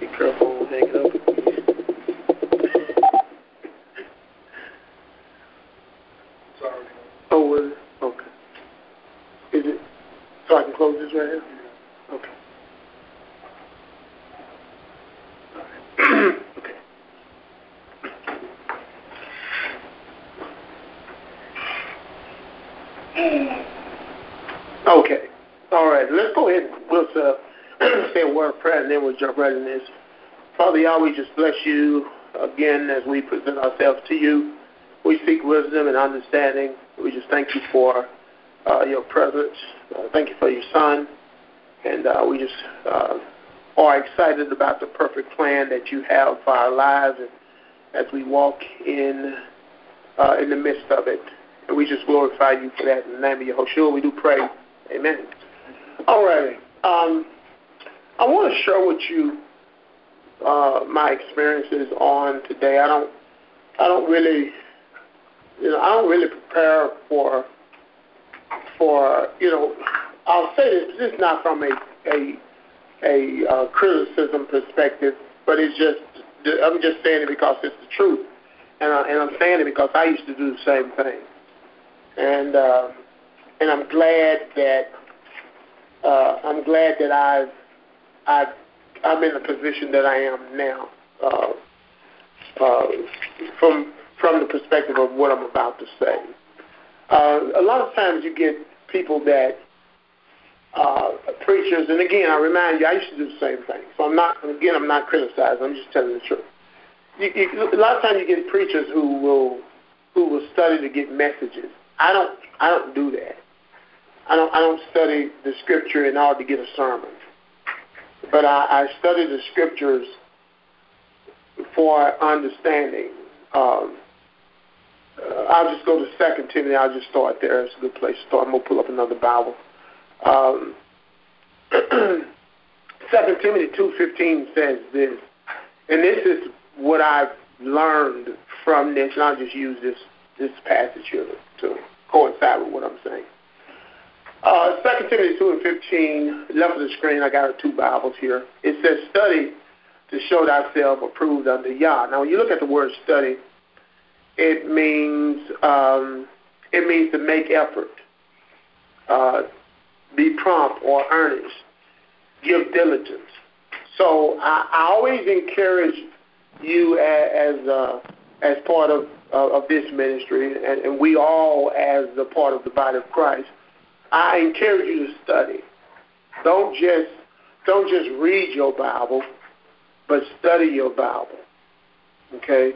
Be careful, don't hang it up. Sorry. Oh, was it? Okay. Is it? So I can close this right here? Okay. Okay. Okay. All right. Let's go ahead and we'll say a word of prayer, and then we'll jump right in this. Father Yah, we just bless you again as we present ourselves to you. We seek wisdom and understanding. We just thank you for your presence. Thank you for your son. And we just are excited about the perfect plan that you have for our lives and as we walk in the midst of it. And we just glorify you for that. In the name of Yahushua, we do pray. Amen. All right. I want to share with you my experiences on today. I don't really prepare for I'll say this is not from a criticism perspective, but I'm just saying it because it's the truth, and I'm saying it because I used to do the same thing, and I'm glad that I'm in the position that I am now, from the perspective of what I'm about to say. A lot of times you get people that preachers, and again, I remind you, I used to do the same thing. So I'm not criticizing. I'm just telling the truth. A lot of times you get preachers who will study to get messages. I don't do that. I don't study the scripture in order to get a sermon. But I study the scriptures for understanding. I'll just go to 2 Timothy. I'll just start there. It's a good place to start. I'm going to pull up another Bible. 2 Timothy 2:15 says this, and this is what I've learned from this, and I'll just use this passage here to coincide with what I'm saying. 2 Timothy 2:15, left of the screen, I got 2 Bibles here. It says, study to show thyself approved unto Yah. Now, when you look at the word study, it means to make effort, be prompt or earnest, give diligence. So I always encourage you as part of this ministry, and we all as a part of the body of Christ. I encourage you to study. Don't just read your Bible, but study your Bible. Okay.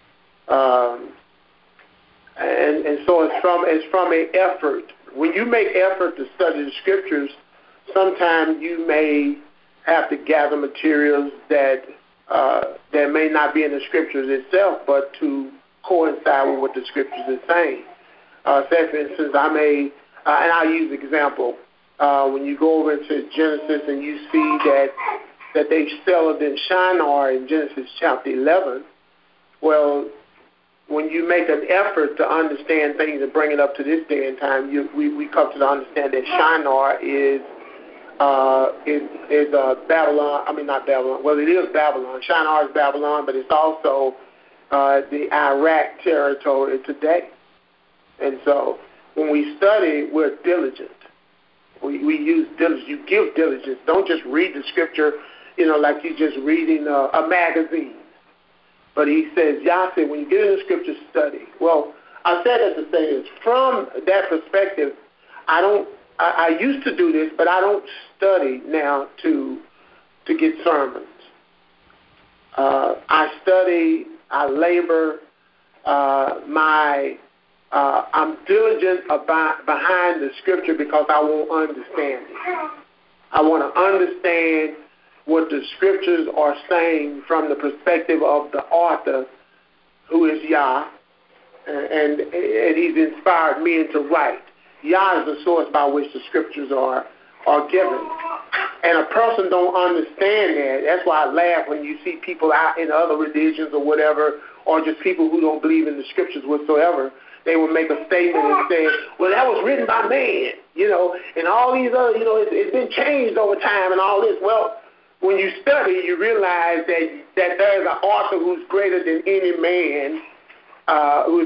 And so it's from an effort. When you make effort to study the scriptures, sometimes you may have to gather materials that may not be in the scriptures itself, but to coincide with what the scriptures is saying. Say, for instance, and I'll use an example. When you go over into Genesis and you see that they settled in Shinar in Genesis chapter 11, well, when you make an effort to understand things and bring it up to this day and time, we come to understand that Shinar is Babylon. I mean, not Babylon. Well, it is Babylon. Shinar is Babylon, but it's also the Iraq territory today. And so when we study, we're diligent. We use diligence. You give diligence. Don't just read the scripture, like you're just reading a magazine. But he says, Yah said, when you get in the scripture, study. Well, I said that to say this. From that perspective, I used to do this, but I don't study now to get sermons. I study, I labor, I'm diligent behind the scripture because I want to understand it. I want to understand what the scriptures are saying from the perspective of the author, who is Yah, and he's inspired me to write. Yah is the source by which the scriptures are given. And a person don't understand that. That's why I laugh when you see people out in other religions or whatever, or just people who don't believe in the scriptures whatsoever. They will make a statement and say, well, that was written by man, and all these other, it's been changed over time and all this. Well, when you study, you realize that there is an author who's greater than any man, and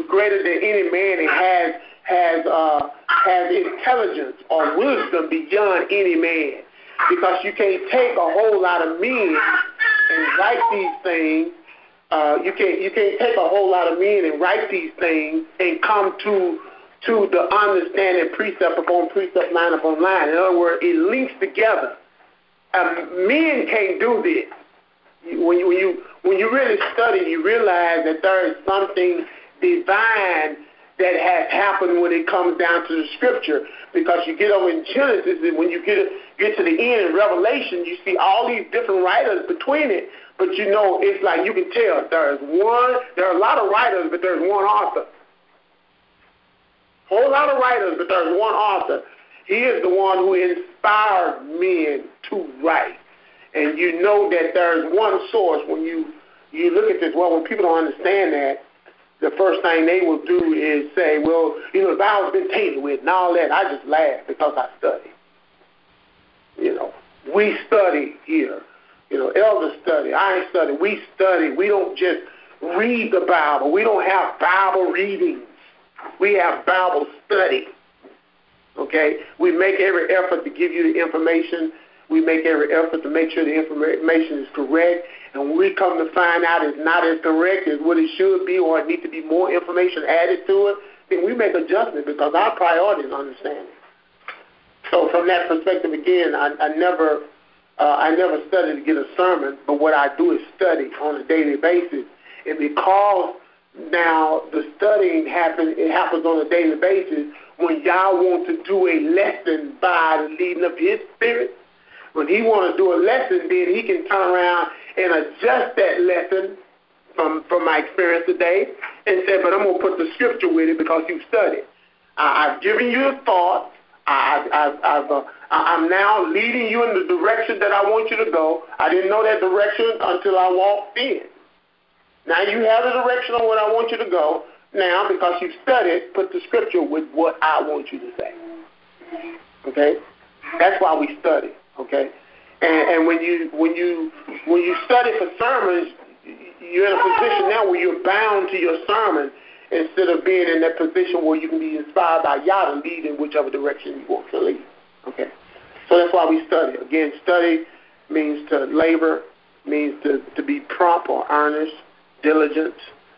has intelligence or wisdom beyond any man. Because you can't take a whole lot of men and write these things. You can't take a whole lot of men and write these things and come to the understanding precept upon precept, line upon line. In other words, it links together. Men can't do this. When you really study, you realize that there is something divine that has happened when it comes down to the Scripture. Because you get over in Genesis, and when you get to the end in Revelation, you see all these different writers between it. But you know, it's like you can tell there are a lot of writers, but there's one author. Whole lot of writers, but there's one author. He is the one who inspired men to write. And you know that there's one source. When you look at this, well, when people don't understand that, the first thing they will do is say, well, the Bible's been tainted with and all that. I just laugh because I study. We study here. Elders study. I ain't study. We study. We don't just read the Bible. We don't have Bible readings. We have Bible study. Okay? We make every effort to give you the information. We make every effort to make sure the information is correct. And when we come to find out it's not as correct as what it should be, or it needs to be more information added to it, then we make adjustments because our priority is understanding. So from that perspective, again, I never study to get a sermon, but what I do is study on a daily basis. And because now the studying happens on a daily basis, when y'all want to do a lesson by the leading of His Spirit, when He want to do a lesson, then He can turn around and adjust that lesson from my experience today and say, but I'm going to put the Scripture with it because you studied. I've given you a thought. I'm now leading you in the direction that I want you to go. I didn't know that direction until I walked in. Now you have the direction on what I want you to go. Now, because you've studied, put the Scripture with what I want you to say. Okay? That's why we study. Okay? And when you study for sermons, you're in a position now where you're bound to your sermon instead of being in that position where you can be inspired by Yah to lead in whichever direction you want to lead. Okay? So that's why we study. Again, study means to labor, means to be prompt or earnest, diligent,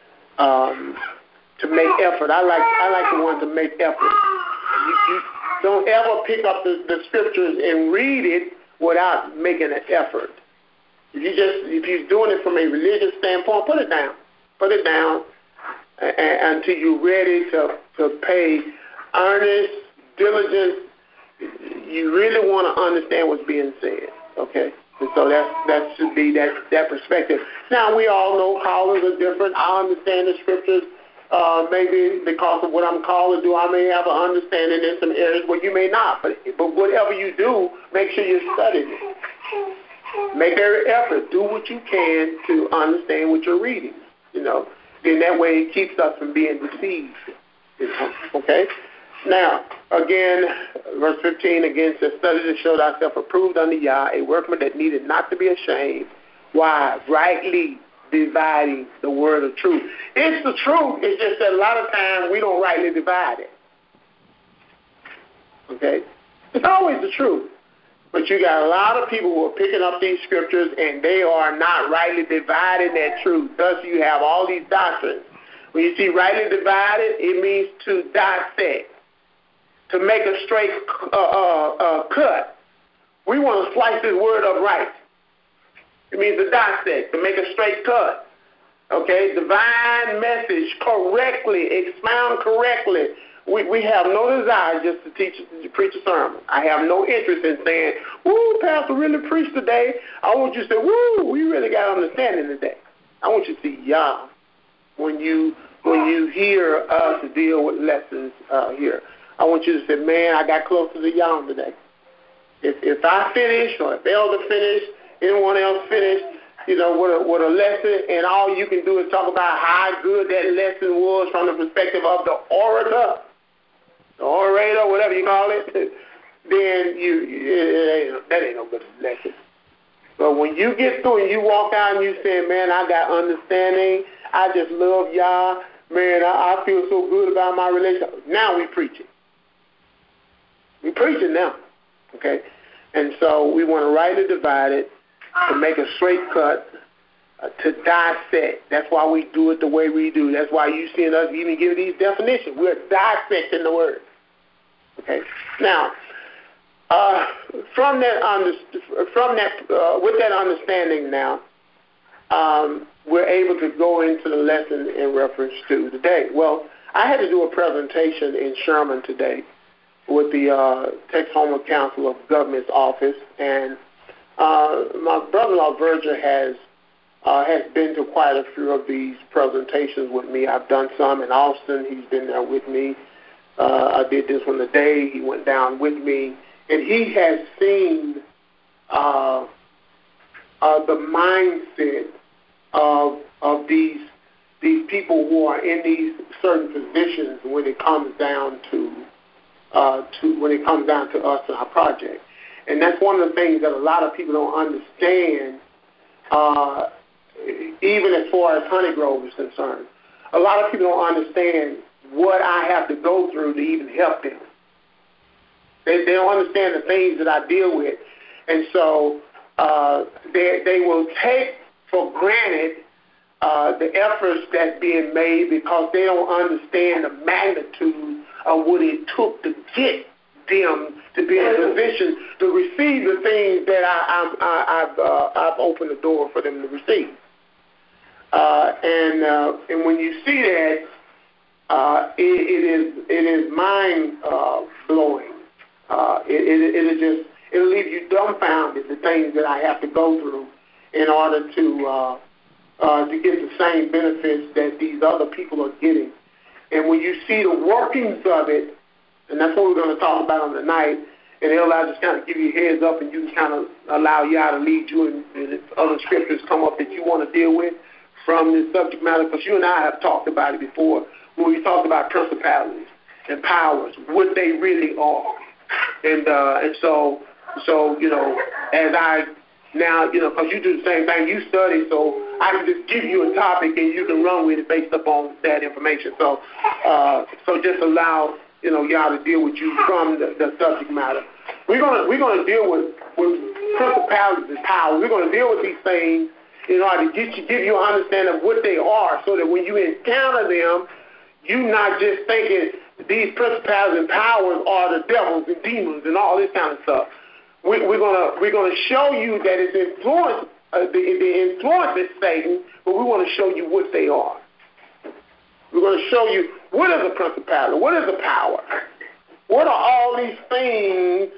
to make effort. I like the one to make effort. You don't ever pick up the Scriptures and read it without making an effort. If you're doing it from a religious standpoint, put it down. Put it down until you're ready to pay earnest, diligent. You really want to understand what's being said, okay? And so that should be that perspective. Now, we all know callers are different. I understand the Scriptures. Maybe because of what I'm called to do, I may have an understanding in some areas where you may not. But whatever you do, make sure you're studying it. Make every effort. Do what you can to understand what you're reading. Then that way it keeps us from being deceived. Okay? Now, again, verse 15 again says, study to show thyself approved unto Yah, a workman that needed not to be ashamed. Why? Rightly dividing the word of truth. It's the truth. It's just that a lot of times we don't rightly divide it. Okay? It's always the truth. But you got a lot of people who are picking up these Scriptures and they are not rightly dividing that truth. Thus you have all these doctrines. When you see rightly divided, it means to dissect, to make a straight cut. We want to slice this word up right. It means to dissect, to make a straight cut. Okay? Divine message correctly, expound correctly. We have no desire just to preach a sermon. I have no interest in saying, woo, Pastor really preached today. I want you to say, woo, we really got understanding today. I want you to see Yah when you hear us deal with lessons here. I want you to say, man, I got close to the Yah today. If I finish or if Elder finished, anyone else finished, with a lesson, and all you can do is talk about how good that lesson was from the perspective of the orator, whatever you call it, then that ain't no good lesson. But when you get through and you walk out and you say, man, I got understanding, I just love y'all, man, I feel so good about my relationship. Now we preaching. We preaching now, okay? And so we want to rightly divide it, to make a straight cut, to dissect. That's why we do it the way we do. That's why you see us even give these definitions. We're dissecting the word, okay? Now, with that understanding now, we're able to go into the lesson in reference to today. Well, I had to do a presentation in Sherman today with the Texoma Council of Government's office, and my brother-in-law Virgil has been to quite a few of these presentations with me. I've done some in Austin. He's been there with me. I did this one today. He went down with me. And he has seen the mindset of these people who are in these certain positions when it comes down to us and our project. And that's one of the things that a lot of people don't understand, even as far as Honey Grove is concerned. A lot of people don't understand what I have to go through to even help them. They don't understand the things that I deal with. And so they will take for granted the efforts that's being made because they don't understand the magnitude of what it took to get them to be in a position to receive the things that I've opened the door for them to receive. And when you see that, it is mind blowing. It'll leave you dumbfounded, the things that I have to go through in order to get the same benefits that these other people are getting. And when you see the workings of it, and that's what we're going to talk about on tonight, and I'll just kind of give you a heads up and you can kind of allow Yah to lead you and if other scriptures come up that you want to deal with from this subject matter, because you and I have talked about it before when we talked about principalities and powers, what they really are. And so you know, as I now, you know, because you do the same thing, you study, so I can just give you a topic and you can run with it based upon that information. So just allow, you know, y'all to deal with you from the subject matter. We're gonna deal with principalities and powers. We're gonna deal with these things in order to give you an understanding of what they are, so that when you encounter them, you're not just thinking these principalities and powers are the devils and demons and all this kind of stuff. We're gonna show you that it's influence. The influence is Satan, but we want to show you what they are. We're going to show you what is a principality, what is a power, what are all these things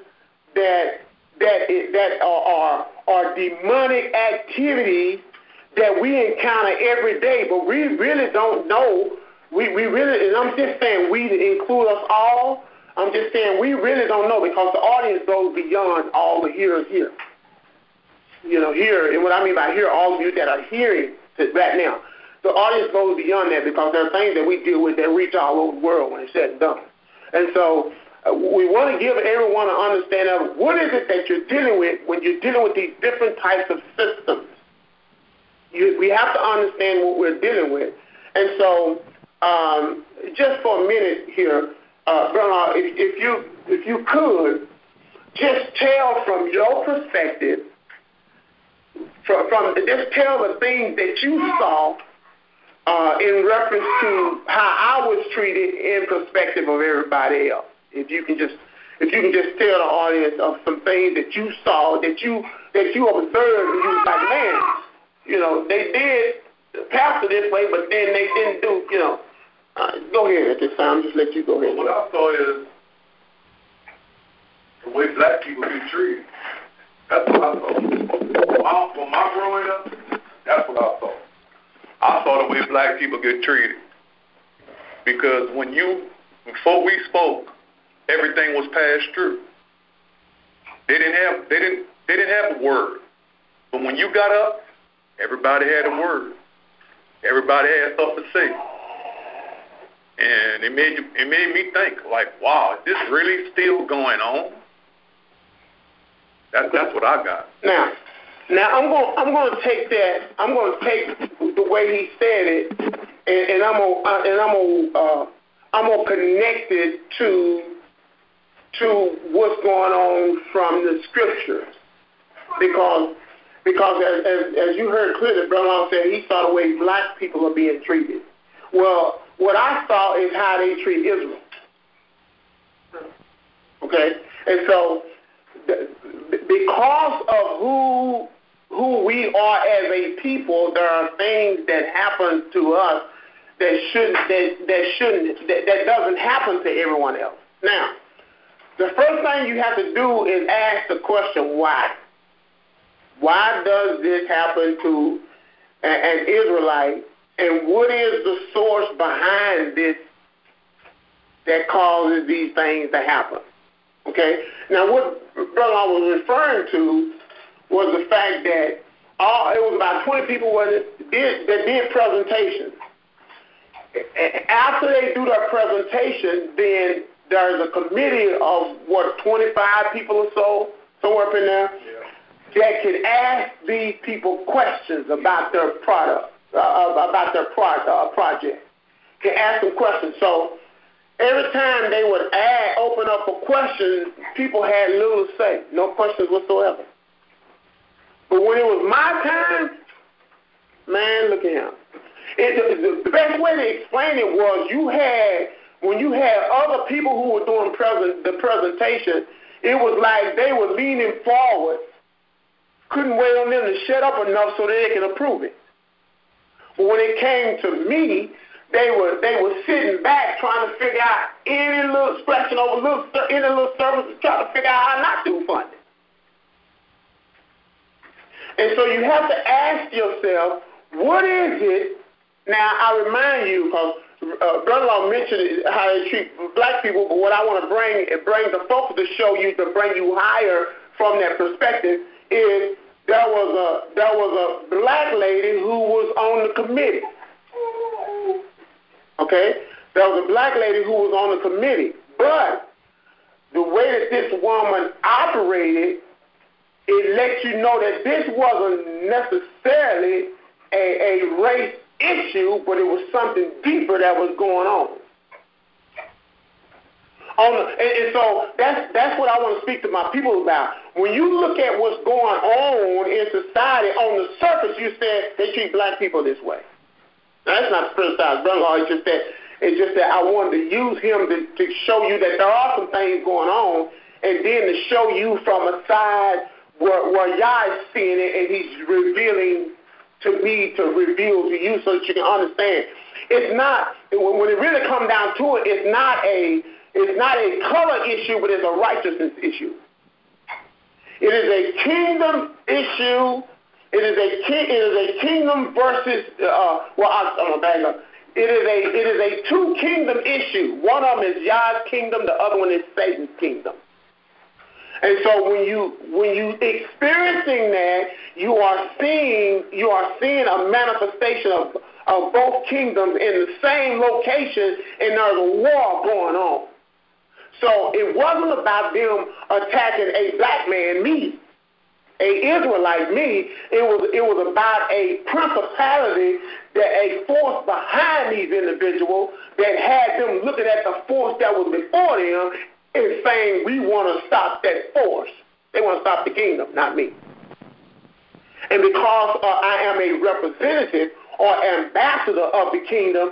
that are demonic activities that we encounter every day, but we really don't know. We really, and I'm just saying we include us all. I'm just saying we really don't know, because the audience goes beyond all the hearers here. You know, here, and what I mean by here, all of you that are hearing right now. The audience goes beyond that, because there are things that we deal with that reach all over the world when it's said and done. And so we want to give everyone an understanding of what is it that you're dealing with when you're dealing with these different types of systems. We have to understand what we're dealing with. And so just for a minute here, Bernard, if you could, just tell from your perspective, just tell the things that you saw in reference to how I was treated in perspective of everybody else. If you can just tell the audience of some things that you saw, that you observed, and you was like, man, you know, they did pastor this way, but then they didn't do, you know. Go ahead at this time. Just let you go ahead. What I saw is the way black people get treated. That's what I saw. From my growing up, that's what I saw. I saw the way black people get treated. Because before we spoke, everything was passed through. They didn't have a word. But when you got up, everybody had a word. Everybody had something to say. And it made me think, like, wow, is this really still going on? That's what I got. Now, Now I'm going to take that. I'm going to take the way he said it, and I'm going to connect it to what's going on from the scriptures, because as you heard clearly, Brother Long said he saw the way black people are being treated. Well, what I saw is how they treat Israel. Okay, and so because of who we are as a people, there are things that happen to us that doesn't happen to everyone else. Now, the first thing you have to do is ask the question, why? Why does this happen to an Israelite, and what is the source behind this that causes these things to happen? Okay? Now, what Brother I was referring to was the fact that it was about 20 people that did presentations. After they do their presentation, then there's a committee of, 25 people or so, somewhere up in there, that can ask these people questions about their product, project. Can ask them questions. So every time they would open up for questions, people had little to say, no questions whatsoever. But when it was my time, man, look at him. The best way to explain it was when you had other people who were doing the presentation, it was like they were leaning forward, couldn't wait on them to shut up enough so that they could approve it. But when it came to me, they were sitting back trying to figure out any little scratching over any little service to try to figure out how not to fund it. And so you have to ask yourself, what is it? Now, I remind you, because Brother Law mentioned how they treat black people, but what I want to bring the focus to show you, to bring you higher from that perspective, is there was a black lady who was on the committee. Okay? There was a black lady who was on the committee. But the way that this woman operated, it lets you know that this wasn't necessarily a race issue, but it was something deeper that was going on. And so that's what I want to speak to my people about. When you look at what's going on in society, on the surface, you said they treat black people this way. Now, that's not to criticize Brother Law. It's just that I wanted to use him to show you that there are some things going on, and then to show you from a side where Yah is seeing it, and he's revealing to me to reveal to you so that you can understand. It's not, when it really comes down to it, it's not a color issue, but it's a righteousness issue. It is a kingdom issue. It is a kingdom versus It is a two kingdom issue. One of them is Yah's kingdom, the other one is Satan's kingdom. And so when you experiencing that, you are seeing a manifestation of both kingdoms in the same location, and there's a war going on. So it wasn't about them attacking a black man, me, a Israelite, me. It was about a principality, that a force behind these individuals that had them looking at the force that was before them and saying, we want to stop that force. They want to stop the kingdom, not me. And because I am a representative or ambassador of the kingdom,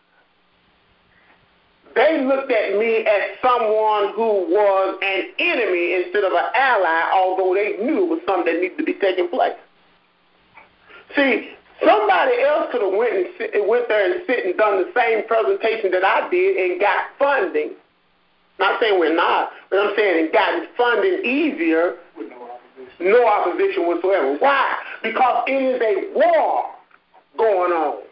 they looked at me as someone who was an enemy instead of an ally, although they knew it was something that needed to be taking place. See, somebody else could have went there and sit and done the same presentation that I did and got funding. Not saying we're not, but I'm saying it got funding easier with no opposition whatsoever. Why? Because it is a war going on.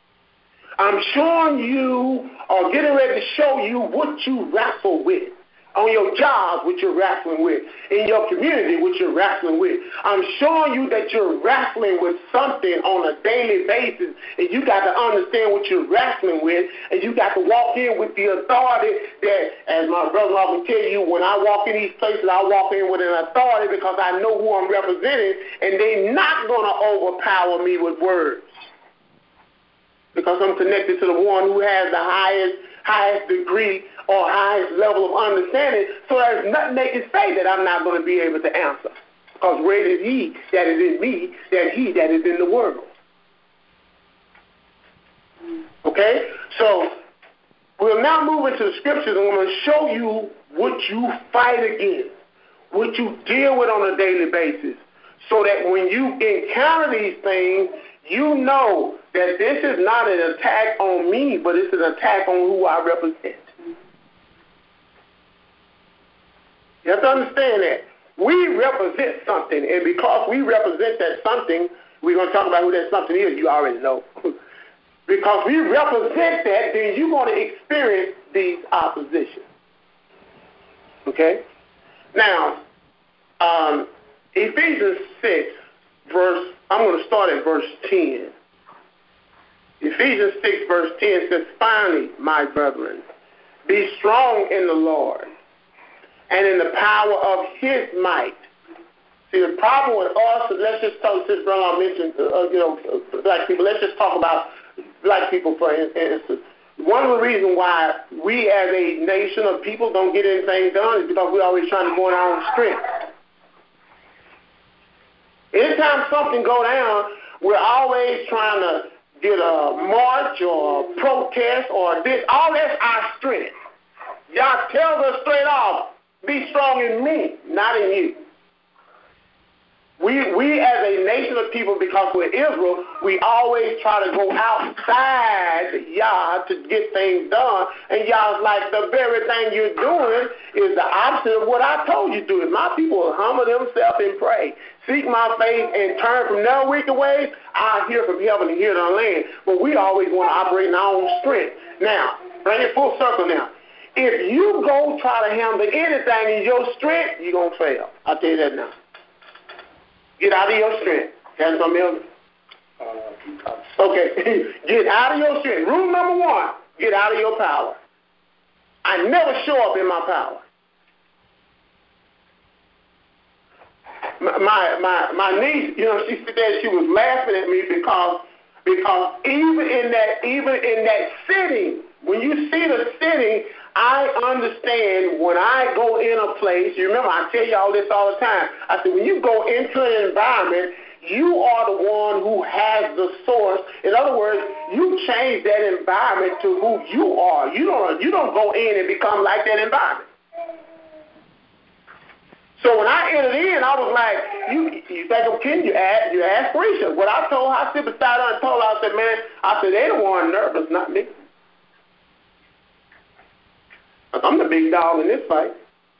I'm showing you, or getting ready to show you what you wrestle with. on your jobs, which you're wrestling with, in your community, which you're wrestling with. I'm showing you that you're wrestling with something on a daily basis, and you got to understand what you're wrestling with, and you got to walk in with the authority that, as my brother often tell you, when I walk in these places, I walk in with an authority because I know who I'm representing, and they're not going to overpower me with words because I'm connected to the one who has the highest degree or highest level of understanding, so there's nothing they can say that I'm not going to be able to answer. Because greater is he that is in me than he that is in the world. Okay? So we'll now move into the scriptures, and I'm going to show you what you fight against, what you deal with on a daily basis, so that when you encounter these things, you know that this is not an attack on me, but it's an attack on who I represent. You have to understand that. We represent something, and because we represent that something, we're going to talk about who that something is. You already know. Because we represent that, then you're going to experience these oppositions. Okay? Now, Ephesians 6, I'm going to start at verse 10. Ephesians 6, verse 10 says, "Finally, my brethren, be strong in the Lord and in the power of his might." See, the problem with us, let's just talk, since Brother mentioned, black people, let's just talk about black people for instance. One of the reasons why we as a nation of people don't get anything done is because we're always trying to go on our own strength. Anytime something go down, we're always trying to get a march or a protest or this. All that's our strength. God tells us straight off, be strong in me, not in you. We as a nation of people, because we're Israel, we always try to go outside Yah to get things done. And Yah's like, the very thing you're doing is the opposite of what I told you to do. If my people will humble themselves and pray, seek my face, and turn from their wicked ways, I'll hear from heaven and hear it on land. But we always want to operate in our own strength. Now, bring it full circle now. If you go try to handle anything in your strength, you're going to fail. I'll tell you that now. Get out of your strength. Can something else? Okay. Get out of your strength. Rule number 1, get out of your power. I never show up in my power. My niece, she said that she was laughing at me because even in that sitting, when you see the sitting, I understand when I go in a place, you remember I tell you all this all the time. I said when you go into an environment, you are the one who has the source. In other words, you change that environment to who you are. You don't go in and become like that environment. So when I entered in, I was like, you think I'm kidding? You aspirations. What I told her, I sit beside her and told her, I said, they the one nervous, not me. I'm the big dog in this fight.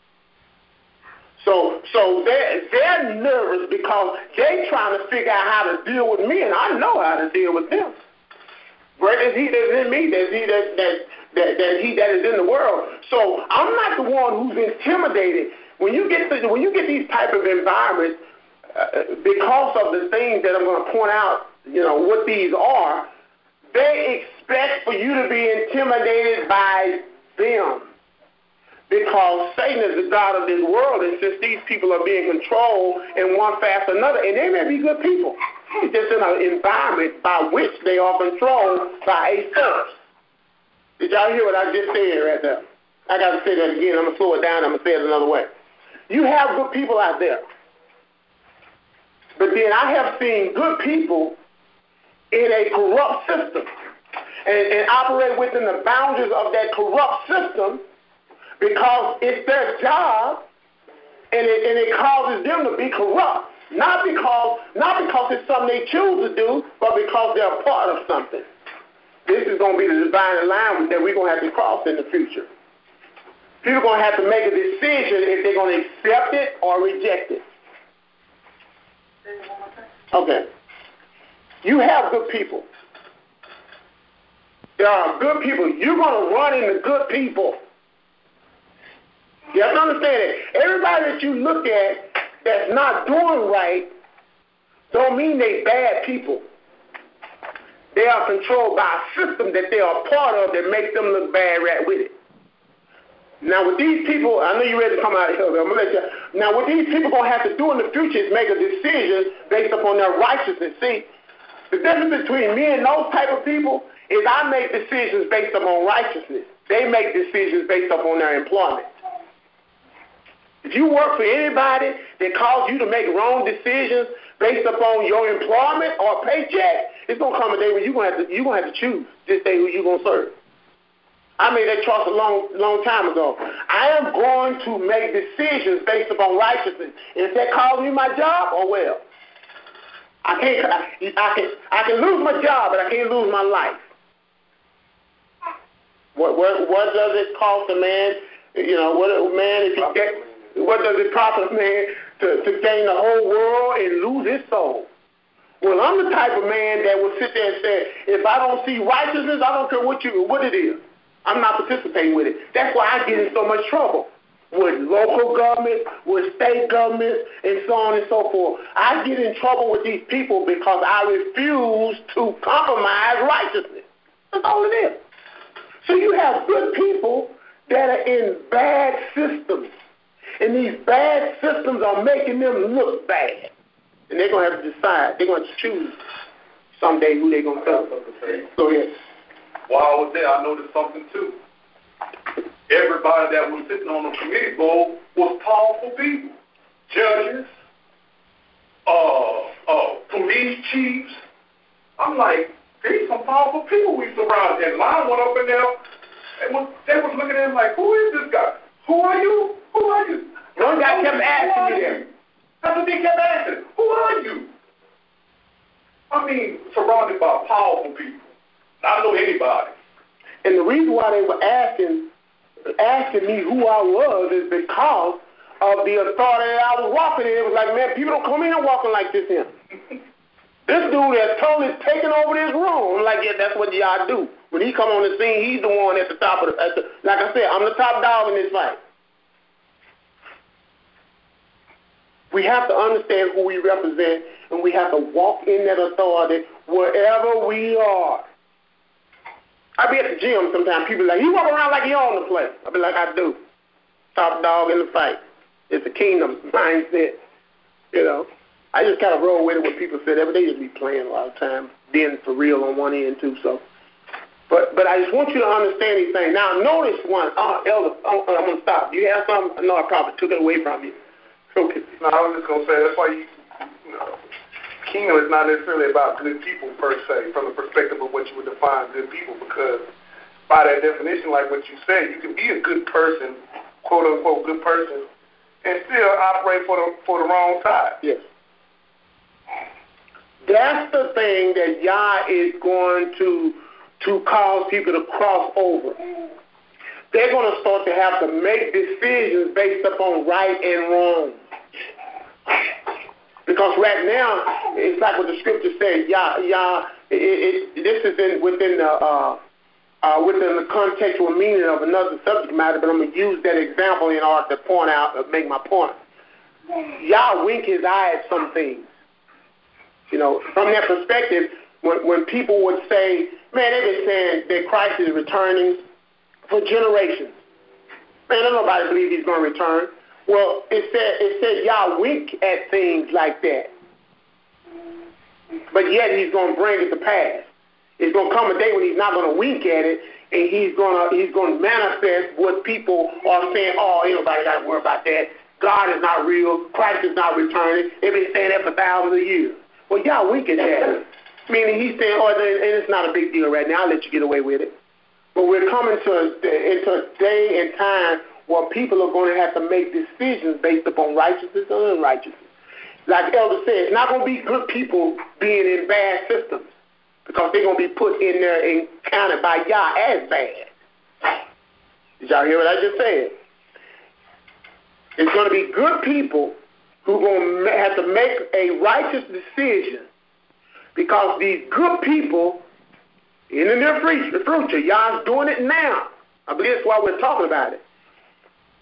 So they're nervous because they're trying to figure out how to deal with me, and I know how to deal with them. Greater is he that is in me than he that is in the world. So I'm not the one who's intimidated. When you get these type of environments, because of the things that I'm going to point out, what these are, they expect for you to be intimidated by them. Because Satan is the God of this world, and since these people are being controlled in one fast or another, and they may be good people, it's just in an environment by which they are controlled by a source. Did y'all hear what I just said right there? I got to say that again. I'm going to slow it down. I'm going to say it another way. You have good people out there. But then I have seen good people in a corrupt system and operate within the boundaries of that corrupt system, because it's their job, and it causes them to be corrupt. Not because it's something they choose to do, but because they're a part of something. This is going to be the divine alignment that we're going to have to cross in the future. People are going to have to make a decision if they're going to accept it or reject it. Okay. You have good people. There are good people. You're going to run into good people. You have to understand that. Everybody that you look at that's not doing right don't mean they bad people. They are controlled by a system that they are part of that makes them look bad right with it. Now, with these people, I know you're ready to come out of here, but I'm going to let you. Now, what these people going to have to do in the future is make a decision based upon their righteousness. See, the difference between me and those type of people is I make decisions based upon righteousness. They make decisions based upon their employment. If you work for anybody that calls you to make wrong decisions based upon your employment or paycheck, it's going to come a day when you're going to have to choose this day who you're going to serve. I made that choice a long time ago. I am going to make decisions based upon righteousness. And if that calls me my job, oh well. I can lose my job, but I can't lose my life. What does it cost a man? You know, what does it profit a man to gain the whole world and lose his soul? Well, I'm the type of man that will sit there and say, if I don't see righteousness, I don't care what it is. I'm not participating with it. That's why I get in so much trouble with local government, with state governments, and so on and so forth. I get in trouble with these people because I refuse to compromise righteousness. That's all it is. So you have good people that are in bad systems, and these bad systems are making them look bad. And they're going to have to decide. They're going to choose someday who they're going to serve. Go ahead. While I was there, I noticed something too. Everybody that was sitting on the committee board was powerful people. Judges, police chiefs. I'm like, these some powerful people we surrounded. And line went up in there, and they was looking at him like, who is this guy? Who are you? Who are you? One guy kept asking me that. That's what they kept asking. Who are you? I mean, surrounded by powerful people. I know anybody. And the reason why they were asking me who I was is because of the authority that I was walking in. It was like, man, people don't come in walking like this here. This dude has totally taken over this room. I'm like, yeah, that's what y'all do. When he come on the scene, he's the one at the top of like I said, I'm the top dog in this fight. We have to understand who we represent, and we have to walk in that authority wherever we are. I be at the gym sometimes. People are like, you walk around like you own the place. I be like, I do. Top dog in the fight. It's a kingdom mindset. You know, I just kind of roll with it. What people say, they just be playing a lot of time, being for real on one end too. So, but I just want you to understand these things. Now, notice one, Elder. I'm gonna stop. You have something? No, I probably took it away from you. Okay. No, I was just gonna say that's why kingdom is not necessarily about good people per se, from the perspective of what you would define good people, because by that definition, like what you said, you can be a good person, quote unquote good person, and still operate for the wrong side. Yes. That's the thing that Yah is going to cause people to cross over. They're going to start to have to make decisions based upon right and wrong. Because right now, it's like what the scripture says, this is within the contextual meaning of another subject matter, but I'm going to use that example in order to point out, make my point. Yah wink his eye at some things. You know, from that perspective, when people would say, man, they've been saying that Christ is returning for generations. Man, don't nobody believe he's going to return. Well, it said y'all wink at things like that. But yet he's going to bring it to pass. It's going to come a day when he's not going to wink at it, and he's going to manifest what people are saying, oh, ain't nobody got to worry about that. God is not real. Christ is not returning. They've been saying that for thousands of years. Well, y'all wink at that. Meaning he's saying, oh, and it's not a big deal right now. I'll let you get away with it. But we're coming into a day and time where people are going to have to make decisions based upon righteousness and unrighteousness. Like Elder said, it's not going to be good people being in bad systems because they're going to be put in there and counted by Yah as bad. Did y'all hear what I just said? It's going to be good people who are going to have to make a righteous decision because these good people in the near future, Yah's doing it now. I believe that's why we're talking about it.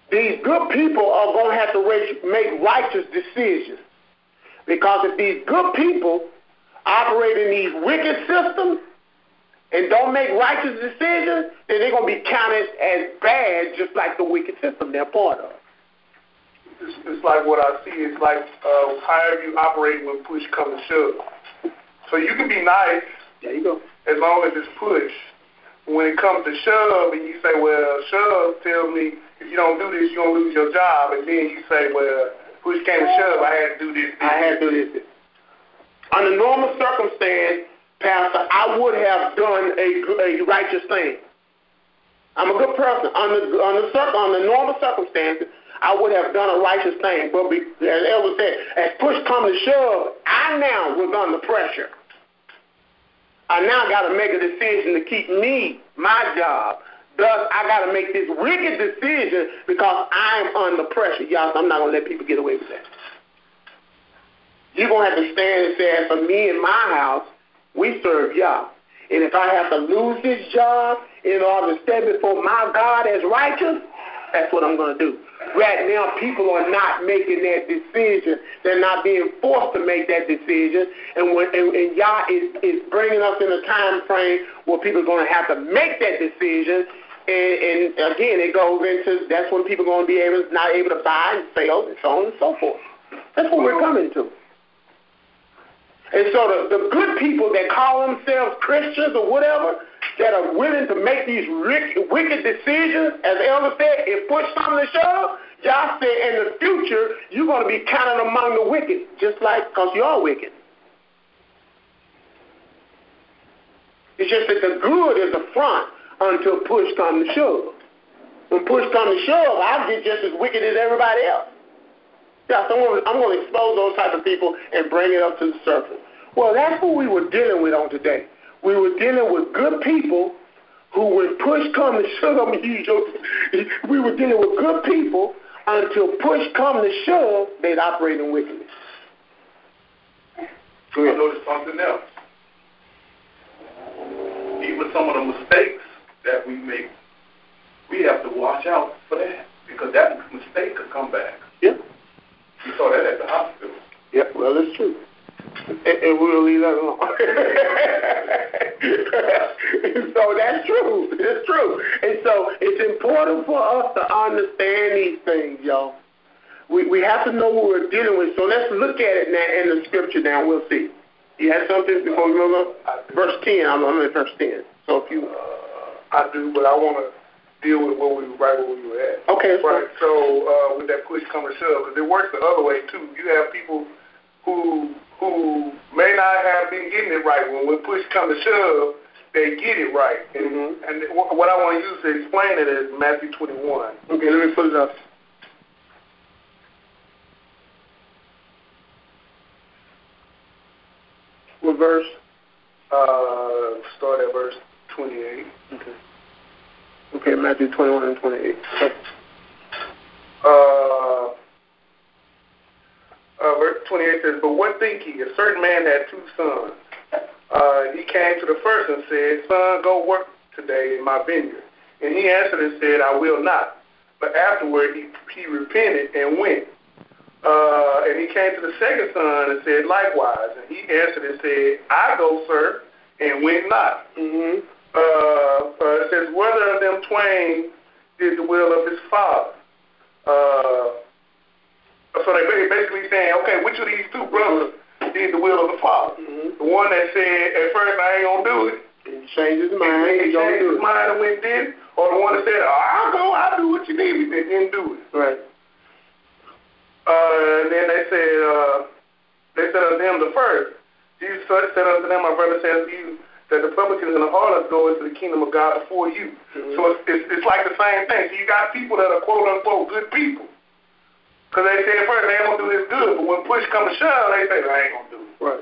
these good people are going to have to make righteous decisions. Because if these good people operate in these wicked systems and don't make righteous decisions, then they're going to be counted as bad, just like the wicked system they're part of. It's like what I see. It's like however you operate when push comes to shove. So you can be nice. There you go. As long as it's push. When it comes to shove, and you say, well, shove tells me if you don't do this, you're going to lose your job. And then you say, well, push came to shove, I had to do this. I had to do this. Under normal circumstance, Pastor, I would have done a righteous thing. I'm a good person. Under normal circumstances, I would have done a righteous thing. But as Elder said, as push comes to shove, I now was under pressure. I now got to make a decision to keep my job. Thus, I got to make this wicked decision because I'm under pressure. Y'all, I'm not going to let people get away with that. You're going to have to stand and say, for me and my house, we serve y'all. And if I have to lose this job in order to stand before my God as righteous, that's what I'm going to do. Right now, people are not making that decision. They're not being forced to make that decision. And Yah is bringing us in a time frame where people are going to have to make that decision. And again, it goes into, that's when people are going to be not able to buy and sell and so on and so forth. That's what we're coming to. And so the good people that call themselves Christians or whatever, that are willing to make these wicked decisions, as the Elder said, if push comes to shove, y'all said in the future, you're going to be counted among the wicked, just like, because you are wicked. It's just that the good is the front until push comes to shove. When push comes to shove, I'll get just as wicked as everybody else. Yeah, so I'm going to expose those type of people and bring it up to the surface. Well, that's what we were dealing with on today. We were dealing with good people who, when push comes to shove, we were dealing with good people until push comes to shove, they'd operate in wickedness. I noticed something else. Even some of the mistakes that we make, we have to watch out for that because that mistake could come back. Yeah. We saw that at the hospital. Yeah, well, it's true. And we'll leave that alone. So that's true. It's true. And so it's important for us to understand these things, y'all. We have to know what we're dealing with. So let's look at it now in the scripture now. We'll see. You had something before we move on? Verse 10. I'm in verse 10. So if you... I do, but I want to deal with where we were at. Okay. Right. So with that push come to shove, because it works the other way too. You have people who may not have been getting it right. When push come to shove, they get it right. And what I want to use to explain it is Matthew 21. Okay, let me put it up. What verse? Start at verse 28. Okay, Matthew 21 and 28. Verse 28 says, "But what think ye? A certain man had 2 sons. He came to the first and said, Son, go work today in my vineyard. And he answered and said, I will not. But afterward he repented and went. And he came to the second son and said likewise. And he answered and said, I go, sir, and went not. It says, whether of them twain did the will of his father. So they basically saying, okay, which of these 2 brothers did the will of the father? The one that said, at first I ain't going to do it. He changed his mind. He changed his mind and went and did it. Or the one that said, I'll go, I'll do what you need me to, didn't do it. Right. And then they said unto him the first. Jesus said unto them, my brother says to you, that the publicans and the harlots go into the kingdom of God before you. So it's like the same thing. So you got people that are quote unquote good people. Because they say at first they ain't going to do this good, but when push comes to shove, they say, I ain't going to do it. Right.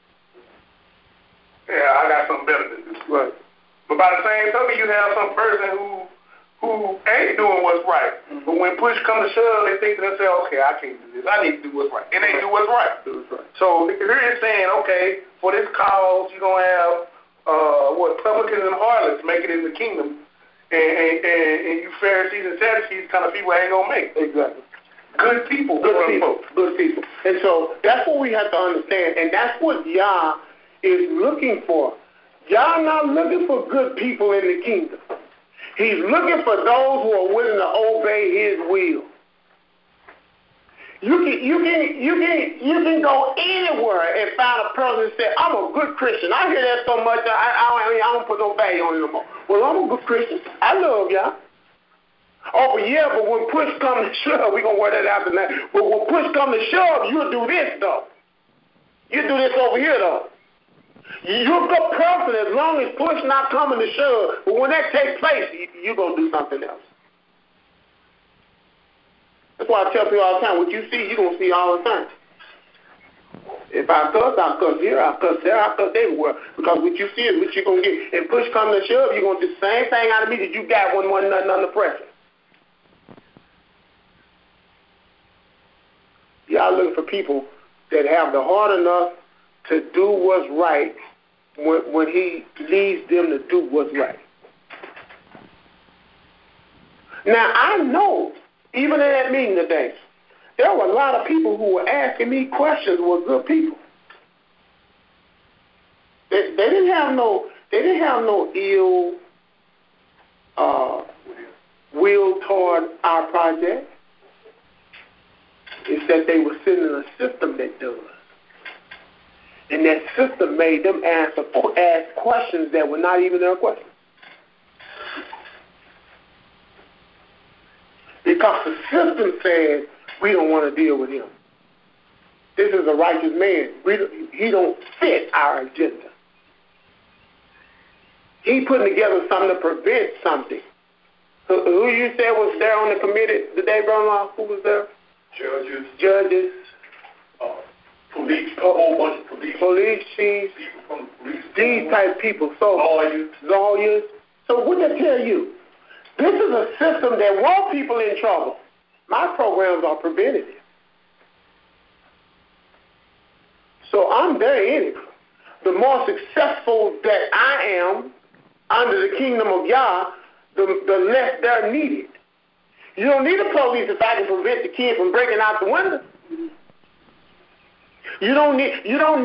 Yeah, I got something better to do. Right. But by the same token, you have some person who ain't doing what's right. But when push comes to shove, they think to themselves, okay, I can't do this. I need to do what's right. And they do what's right. So here it's saying, okay, for this cause, you're going to have publicans and harlots make it in the kingdom. And you Pharisees and Sadducees kind of people ain't going to make it. Exactly. Good people. Good people. And so that's what we have to understand, and that's what Yah is looking for. Yah not looking for good people in the kingdom. He's looking for those who are willing to obey his will. You can go anywhere and find a person and say, I'm a good Christian. I hear that so much, I don't put no value on it no more. Well, I'm a good Christian. I love y'all. Oh, but yeah, but when push comes to shove, we're going to work that out tonight. But when push comes to shove, you'll do this, though. You do this over here, though. You're a good person as long as push not coming to shove. But when that takes place, you're going to do something else. That's why I tell people all the time, what you see, you're going to see all the time. If I cuss, I'll cuss here, I'll cuss there, I'll cuss everywhere. Because what you see is what you're going to get. And push comes to shove, you're going to do the same thing out of me that you got when wasn't nothing under pressure. Y'all looking for people that have the heart enough to do what's right when he leads them to do what's right. Now, I know, even in that meeting today, there were a lot of people who were asking me questions who were good people. They didn't have no ill will toward our project. It's that they were sitting in a system that does. And that system made them ask questions that were not even their questions. Because the system said, we don't want to deal with him. This is a righteous man. He don't fit our agenda. He putting together something to prevent something. Who you said was there on the committee today, brother-in-law? Who was there? Judges. Police, a whole bunch of police. Police chiefs. People from the police. These type of people. So, lawyers. So what that tell you? This is a system that wants people in trouble. My programs are preventative. So I'm very in it. The more successful that I am under the kingdom of Yah, the less they're needed. You don't need a police if I can prevent the kid from breaking out the window. You don't need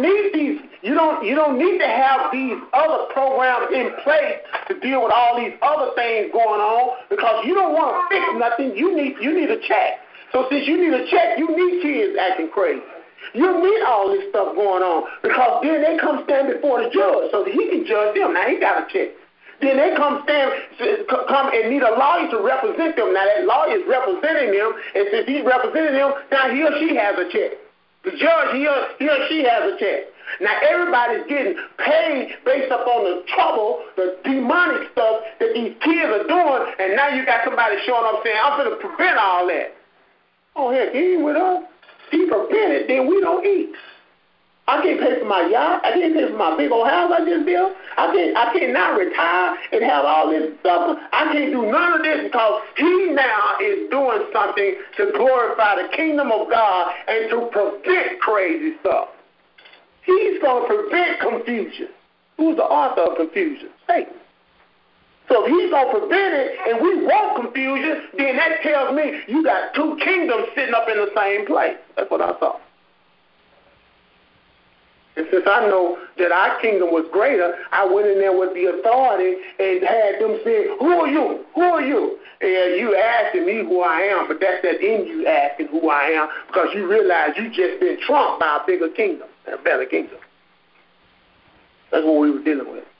to have these other programs in place to deal with all these other things going on, because you don't want to fix nothing. You need a check. So since you need a check, you need kids acting crazy. You need all this stuff going on, because then they come stand before the judge so that he can judge them. Now he got a check. Then they come and need a lawyer to represent them. Now that lawyer is representing them, and since he's representing them, now he or she has a check. The judge, he or she has a check. Now everybody's getting paid based upon the trouble, the demonic stuff that these kids are doing, and now you got somebody showing up saying, I'm going to prevent all that. Oh, heck, he ain't with us. He prevented, then we don't eat. I can't pay for my yacht. I can't pay for my big old house I just built. I can't now retire and have all this stuff. I can't do none of this because he now is doing something to glorify the kingdom of God and to prevent crazy stuff. He's going to prevent confusion. Who's the author of confusion? Satan. So if he's going to prevent it and we want confusion, then that tells me you got two kingdoms sitting up in the same place. That's what I thought. And since I know that our kingdom was greater, I went in there with the authority and had them say, who are you? Who are you? And you asking me who I am, but that's that in you asking who I am, because you realize you just been trumped by a bigger kingdom, a better kingdom. That's what we were dealing with.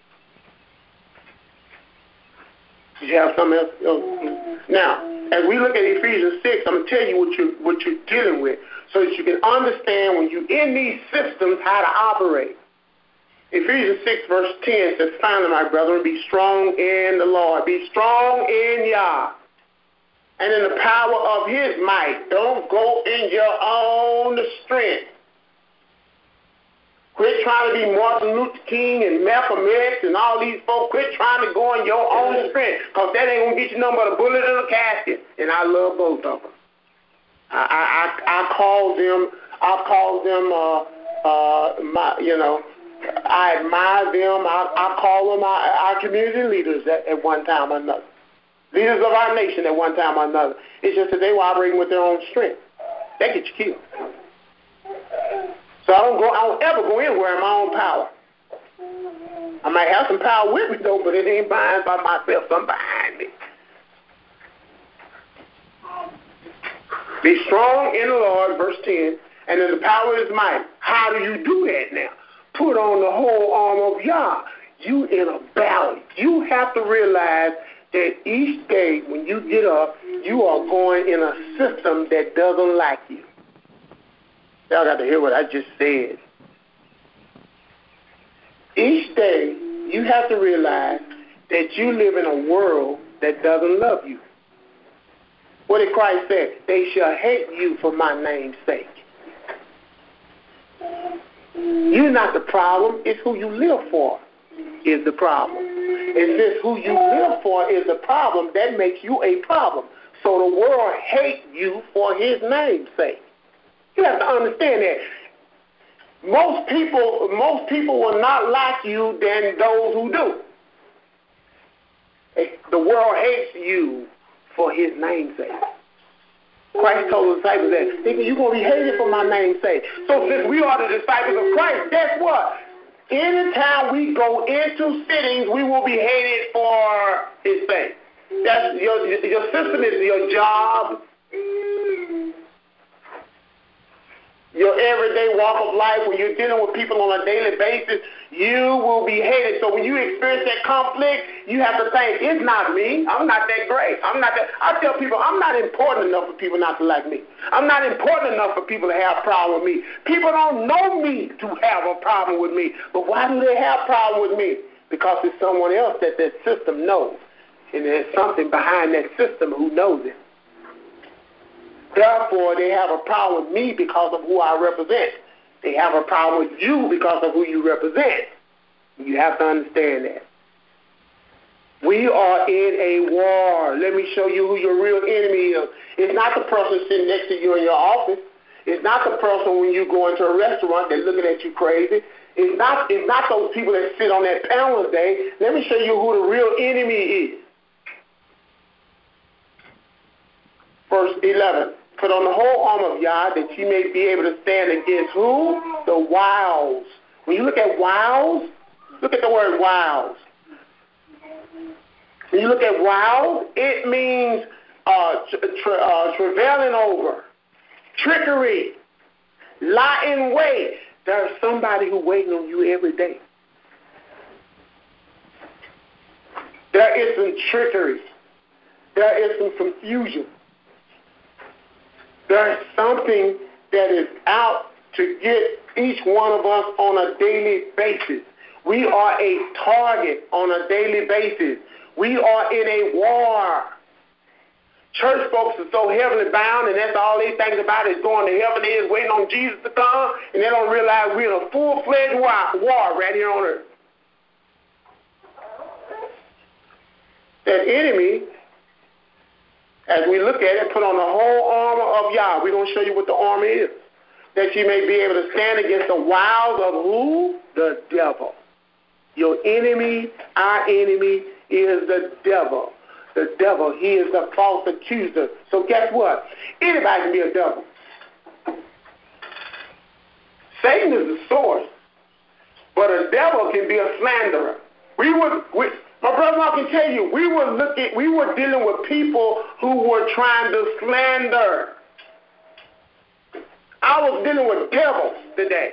Did you have something else? Now, as we look at Ephesians 6, I'm going to tell you what you're dealing with, so that you can understand when you're in these systems how to operate. Ephesians 6 verse 10 says, finally, my brethren, be strong in the Lord. Be strong in Yah and in the power of his might. Don't go in your own strength. Quit trying to be Martin Luther King and Malcolm X and all these folks. Quit trying to go in your own strength, because that ain't going to get you nothing but a bullet in a casket. And I love both of them. I call them I admire them. I call them our community leaders at one time or another. Leaders of our nation at one time or another. It's just that they were operating with their own strength. That gets you killed. So I don't ever go anywhere in my own power. I might have some power with me, though, but it ain't by myself. Something behind me. Be strong in the Lord, verse 10, and in the power of his might. How do you do that now? Put on the whole armor of Yah. You in a battle. You have to realize that each day when you get up, you are going in a system that doesn't like you. Y'all got to hear what I just said. Each day, you have to realize that you live in a world that doesn't love you. What did Christ say? They shall hate you for my name's sake. You're not the problem. It's who you live for is the problem. And since who you live for is the problem, that makes you a problem. So the world hates you for his name's sake. You have to understand that. Most people will not like you than those who do. The world hates you for his name's sake. Christ told the disciples that, thinking you're going to be hated for my name's sake. So since we are the disciples of Christ, guess what? Anytime we go into sittings, we will be hated for his sake. That's your system is your job, your everyday walk of life, when you're dealing with people on a daily basis, you will be hated. So when you experience that conflict, you have to think, it's not me. I'm not that great. I tell people, I'm not important enough for people not to like me. I'm not important enough for people to have a problem with me. People don't know me to have a problem with me. But why do they have a problem with me? Because it's someone else that system knows. And there's something behind that system who knows it. Therefore, they have a problem with me because of who I represent. They have a problem with you because of who you represent. You have to understand that. We are in a war. Let me show you who your real enemy is. It's not the person sitting next to you in your office. It's not the person when you go into a restaurant that's looking at you crazy. It's not those people that sit on that panel today. Let me show you who the real enemy is. Verse 11. Put on the whole armor of Yah that you may be able to stand against who? The wiles. When you look at wiles, look at the word wiles. When you look at wiles, it means travailing over, trickery, lie in wait. There's somebody who's waiting on you every day. There is some trickery. There is some confusion. There's something that is out to get each one of us on a daily basis. We are a target on a daily basis. We are in a war. Church folks are so heavily bound, and that's all they think about is going to heaven. They is waiting on Jesus to come, and they don't realize we're in a full-fledged war right here on earth. That enemy, as we look at it, put on the whole armor of Yah. We're going to show you what the armor is. That you may be able to stand against the wiles of who? The devil. Your enemy, our enemy, is the devil. The devil, he is the false accuser. So guess what? Anybody can be a devil. Satan is the source, but a devil can be a slanderer. My brother, I can tell you, we were dealing with people who were trying to slander. I was dealing with devils today.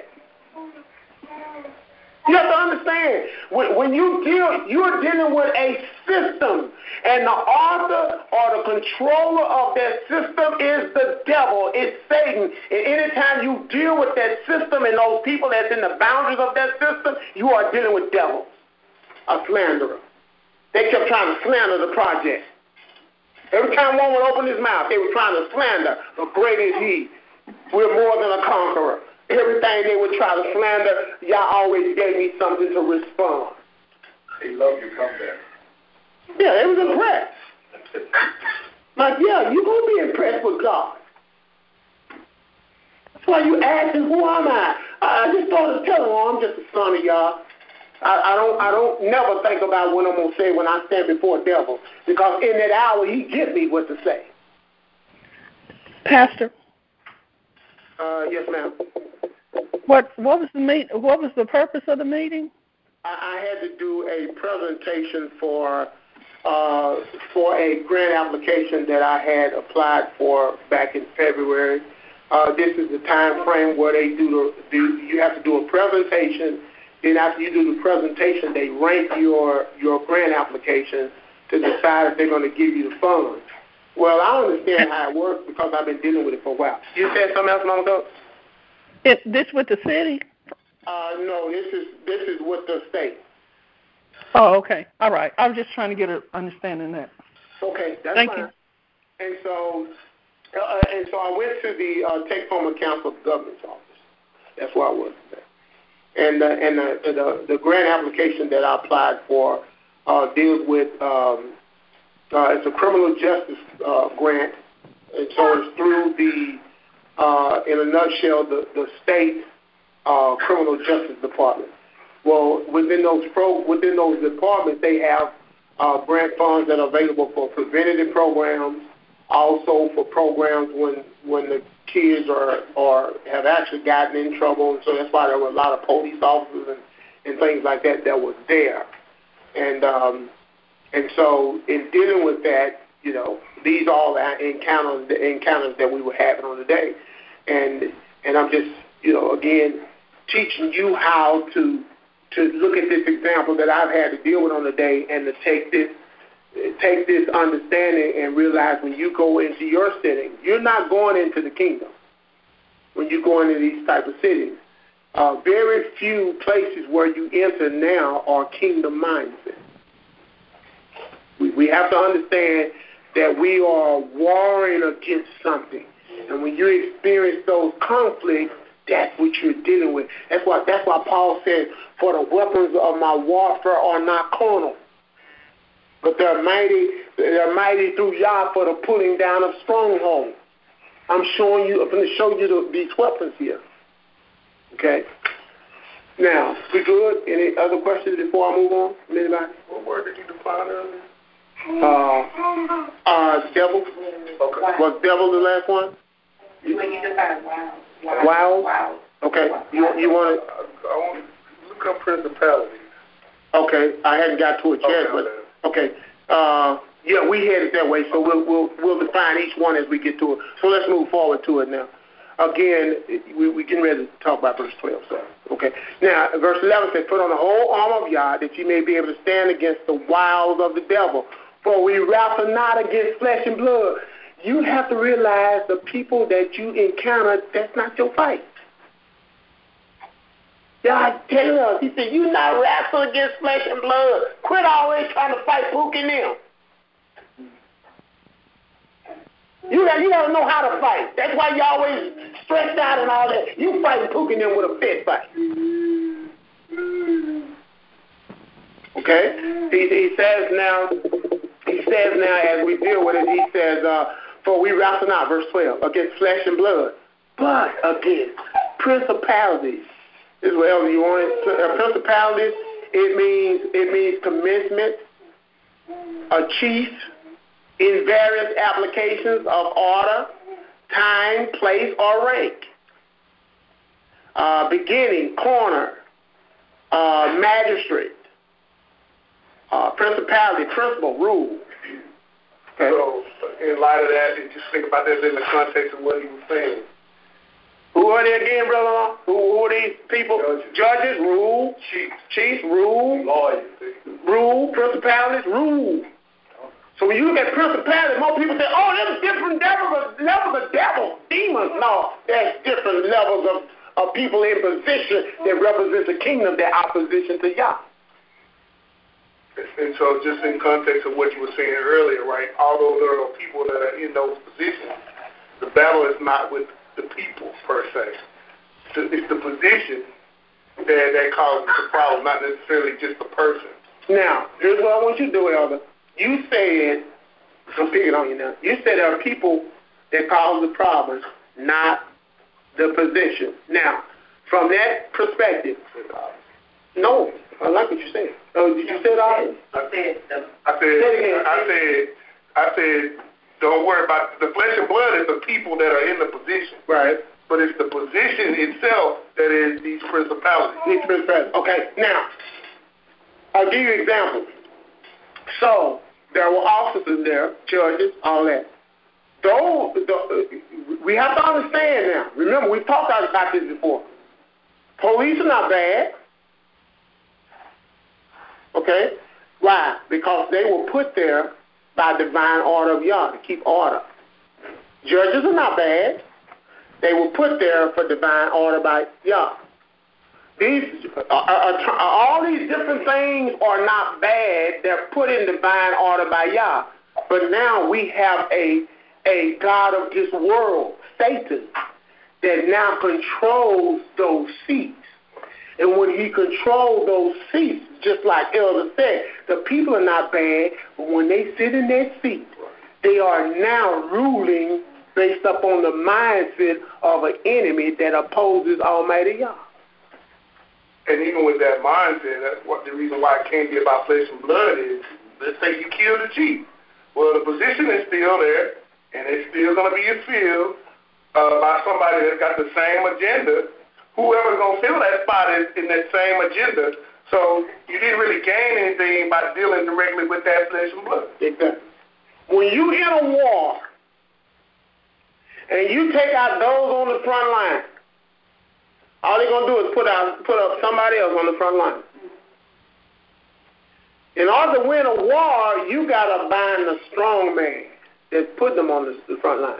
You have to understand, when you're dealing with a system, and the author or the controller of that system is the devil, it's Satan. And anytime you deal with that system and those people that's in the boundaries of that system, you are dealing with devils, a slanderer. They kept trying to slander the project. Every time one would open his mouth, they were trying to slander, but great is he. We're more than a conqueror. Everything they would try to slander, y'all always gave me something to respond. They love your comeback. Yeah, they was impressed. Like, yeah, you're going to be impressed with God. That's why you asking, who am I? I just started telling them, I'm just a son of Yah. I don't never think about what I'm going to say when I stand before a devil, because in that hour he gives me what to say. Pastor. Yes, ma'am. What was the purpose of the meeting? I had to do a presentation for a grant application that I had applied for back in February. This is the time frame where you have to do a presentation. Then after you do the presentation, they rank your grant application to decide if they're going to give you the funds. Well, I understand how it works because I've been dealing with it for a while. You said something else, Mama Doug? This with the city? No, this is with the state. Oh, okay. All right. I was just trying to get an understanding of that. Okay, that's Thank fine. you. And so I went to the Take Home Council of Government's office. That's where I was today. And the grant application that I applied for deals with it's a criminal justice grant, and so it's through in a nutshell, the state criminal justice department. Well, within those departments, they have grant funds that are available for preventative programs, also for programs when the kids are have actually gotten in trouble, and so that's why there were a lot of police officers and things like that was there. And so in dealing with that, these all encounters that we were having on the day, and I'm just again teaching you how to look at this example that I've had to deal with on the day, and to take this understanding and realize when you go into your setting, you're not going into the kingdom. When you go into these type of cities, very few places where you enter now are kingdom mindset. We have to understand that we are warring against something, and when you experience those conflicts, that's what you're dealing with. That's why Paul said, "For the weapons of my warfare are not carnal, but they're mighty through Yah for the pulling down of strongholds." I'm going to show you these weapons here. Okay. Now, we good? Any other questions before I move on? Anybody? What word did you define earlier? Devil. Okay. Was devil the last one? You define wow. Wow. Okay. You want to? I want to look up principalities. Okay. I hadn't got to it yet, but okay. Yeah, we headed that way, so we'll define each one as we get to it. So let's move forward to it now. Again, we getting ready to talk about verse 12. So okay. Now, verse 11 says, "Put on the whole armor of Yah, that you may be able to stand against the wiles of the devil. For we wrestle not against flesh and blood." You have to realize the people that you encounter, that's not your fight. God telling us, he said, you not wrestle against flesh and blood. Quit always trying to fight Pook and them. You got to know how to fight. That's why you always stressed out and all that. You fight Pook and them with a fist fight. Okay? He says now, as we deal with it, he says, "For we wrestle not," verse 12, "against flesh and blood, but against principalities." This is what else you want it. Principalities, it means commencement, a chief, in various applications of order, time, place, or rank. Beginning, corner, magistrate, principality, principle, rule. Okay. So, in light of that, and just think about this in the context of what he was saying. Who are they again, brother? Who are these people? Judges, rule. Chiefs, rule. Lawyers. Rule. Principalities, rule. So when you look at principalities, most people say, "Oh, there's different levels of devils, demons." No, there's different levels of people in position that represent the kingdom that opposition to Yah. And so just in context of what you were saying earlier, right, although there are people that are in those positions, the battle is not with the people per se. It's the position that causes the problem, not necessarily just the person. Now, here's what I want you to do, Elder. You said, I'm picking on you now, you said there are people that cause the problems, not the position. Now, from that perspective, Oh, did you say that? I said, don't worry about the flesh and blood is the people that are in the position. Right. But it's the position itself that is these principalities. Okay, now, I'll give you an example. So, there were officers there, judges, all that. We have to understand now. Remember, we've talked about this before. Police are not bad. Okay? Why? Because they were put there by divine order of Yah to keep order. Judges are not bad. They were put there for divine order by Yah. All these different things are not bad. They're put in divine order by Yah. But now we have a God of this world, Satan, that now controls those seats. And when he controls those seats, just like Elder said, the people are not bad, but when they sit in their seat, they are now ruling based upon the mindset of an enemy that opposes Almighty Yah. And even with that mindset, that's what the reason why it can't be about flesh and blood is, let's say you kill the chief. Well, the position is still there, and it's still going to be filled by somebody that's got the same agenda. Whoever's going to fill that spot is in that same agenda. So you didn't really gain anything by dealing directly with that flesh and blood. Exactly. When you in a war and you take out those on the front line, all they're going to do is put up somebody else on the front line. In order to win a war, you got to bind the strong man that put them on the front line.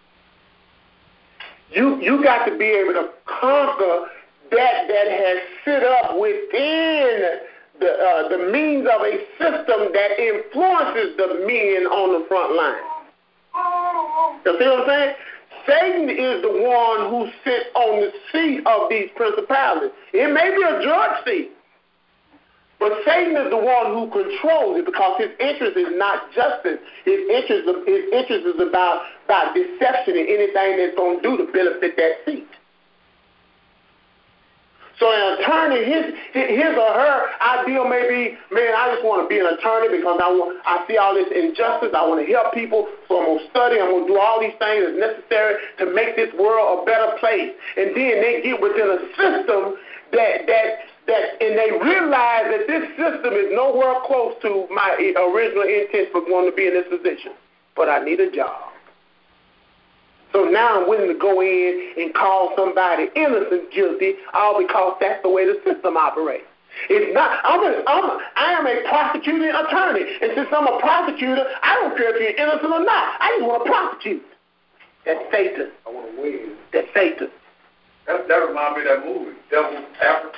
You got to be able to conquer that has set up within the means of a system that influences the men on the front line. You see what I'm saying? Satan is the one who sits on the seat of these principalities. It may be a judge seat, but Satan is the one who controls it because his interest is not justice. His interest is about deception and anything that's going to do to benefit that seat. So an attorney, his or her ideal may be, man, I just want to be an attorney because I see all this injustice. I want to help people, so I'm going to study. I'm going to do all these things that's necessary to make this world a better place. And then they get within a system and they realize that this system is nowhere close to my original intent for wanting to be in this position. But I need a job. So now I'm willing to go in and call somebody innocent guilty, all because that's the way the system operates. It's not. I am a prosecuting attorney, and since I'm a prosecutor, I don't care if you're innocent or not. I just want to prosecute. That's Satan. I want to win. That's Satan. That reminds me of that movie, Devil's Advocate.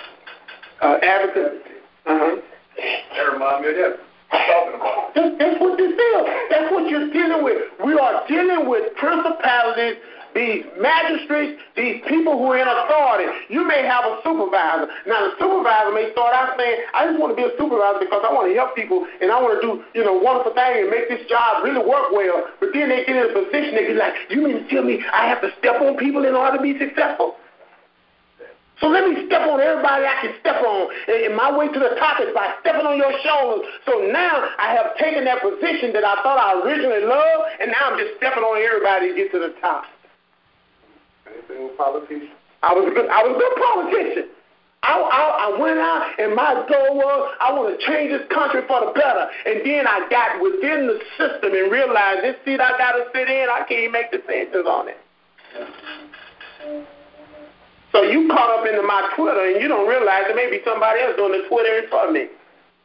That reminds me of that. Talking about. That's what this is. That's what you're dealing with. We are dealing with principalities, these magistrates, these people who are in authority. You may have a supervisor. Now, the supervisor may start out saying, I just want to be a supervisor because I want to help people and I want to do, wonderful things and make this job really work well. But then they get in a position, they be like, you mean to tell me I have to step on people in order to be successful? So let me step on everybody I can step on. And my way to the top is by stepping on your shoulders. So now I have taken that position that I thought I originally loved, and now I'm just stepping on everybody to get to the top. Anything with politicians? I was a good politician. I went out, and my goal was I want to change this country for the better. And then I got within the system and realized this seat I got to sit in, I can't even make decisions on it. So you caught up into my Twitter, and you don't realize there may be somebody else doing the Twitter in front of me.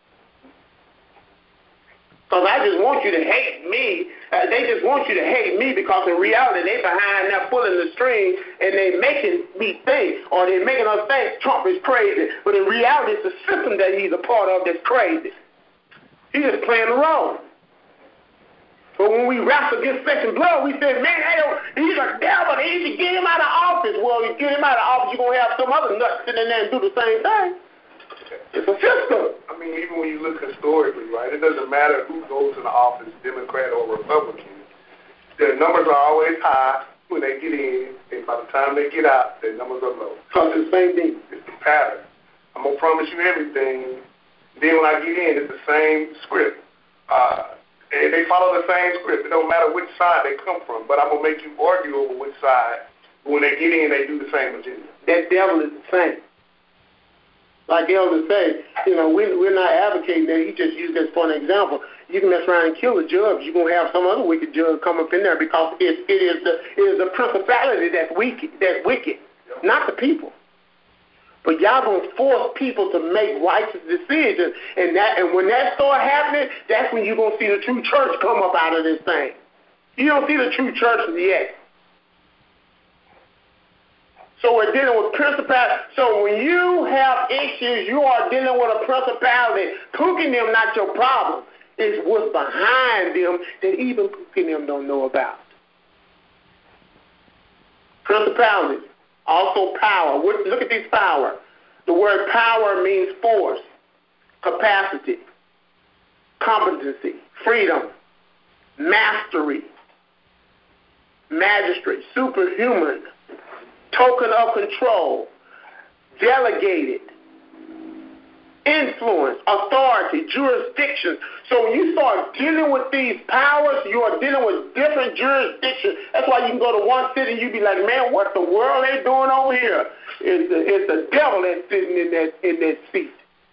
Because I just want you to hate me. They just want you to hate me because in reality they behind there pulling the string and they making me think, or they making us think Trump is crazy. But in reality it's the system that he's a part of that's crazy. He is playing the role. But when we wrestled against flesh and blood, we said, man, he's a devil. They need to get him out of office. Well, you get him out of office, you're going to have some other nuts sitting in there and do the same thing. It's a system. I mean, even when you look historically, right, it doesn't matter who goes into office, Democrat or Republican. Their numbers are always high when they get in, and by the time they get out, their numbers are low. Because it's the same thing. It's the pattern. I'm going to promise you everything. Then when I get in, it's the same script. And they follow the same script. It don't matter which side they come from, but I'm going to make you argue over which side. When they get in, they do the same agenda. That devil is the same. Like Elder say, we're not advocating that. He just used that for an example. You can mess around and kill a judge. You're going to have some other wicked judge come up in there because it is the principality that's wicked, not the people. But y'all going to force people to make righteous decisions. And when that start happening, that's when you're going to see the true church come up out of this thing. You don't see the true church yet. So we're dealing with principality. So when you have issues, you are dealing with a principality. Cooking them, not your problem. It's what's behind them that even cooking them don't know about. Principalities. Also power. Look at this power. The word power means force, capacity, competency, freedom, mastery, magistrate, superhuman, token of control, delegated, influence, authority, jurisdiction. So when you start dealing with these powers, you are dealing with different jurisdictions. That's why you can go to one city and you be like, man, what the world they doing over here? It's the devil that's sitting in that seat.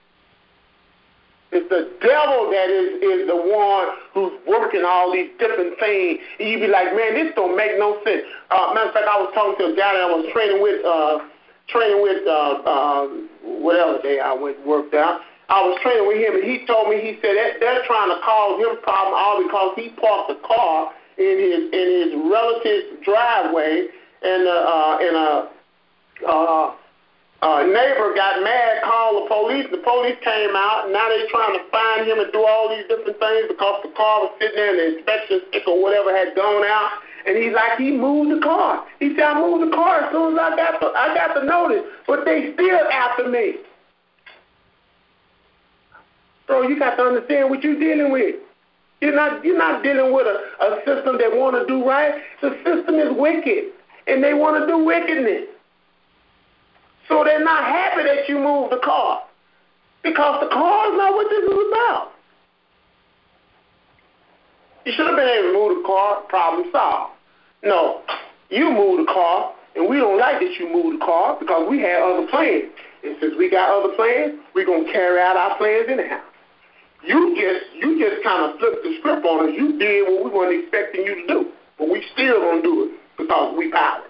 It's the devil that is the one who's working all these different things. And you be like, man, this don't make no sense. Matter of fact, I was talking to a guy that I was training with whatever day I went and worked out. I was training with him, and he told me, he said they're trying to cause him problem all because he parked a car in his relative's driveway, and neighbor got mad, called the police. The police came out, and now they're trying to find him and do all these different things because the car was sitting there and the inspection sticker or whatever had gone out. And he's like, he moved the car. He said, I moved the car as soon as I got the notice, but they still after me. So you got to understand what you're dealing with. You're not dealing with a system that want to do right. The system is wicked, and they want to do wickedness. So they're not happy that you moved the car because the car is not what this is about. You should have been able to move the car, problem solved. No, you moved the car, and we don't like that you moved the car because we had other plans. And since we got other plans, we're going to carry out our plans anyhow. You just kind of flipped the script on us. You did what we weren't expecting you to do, but we still going to do it because we powers.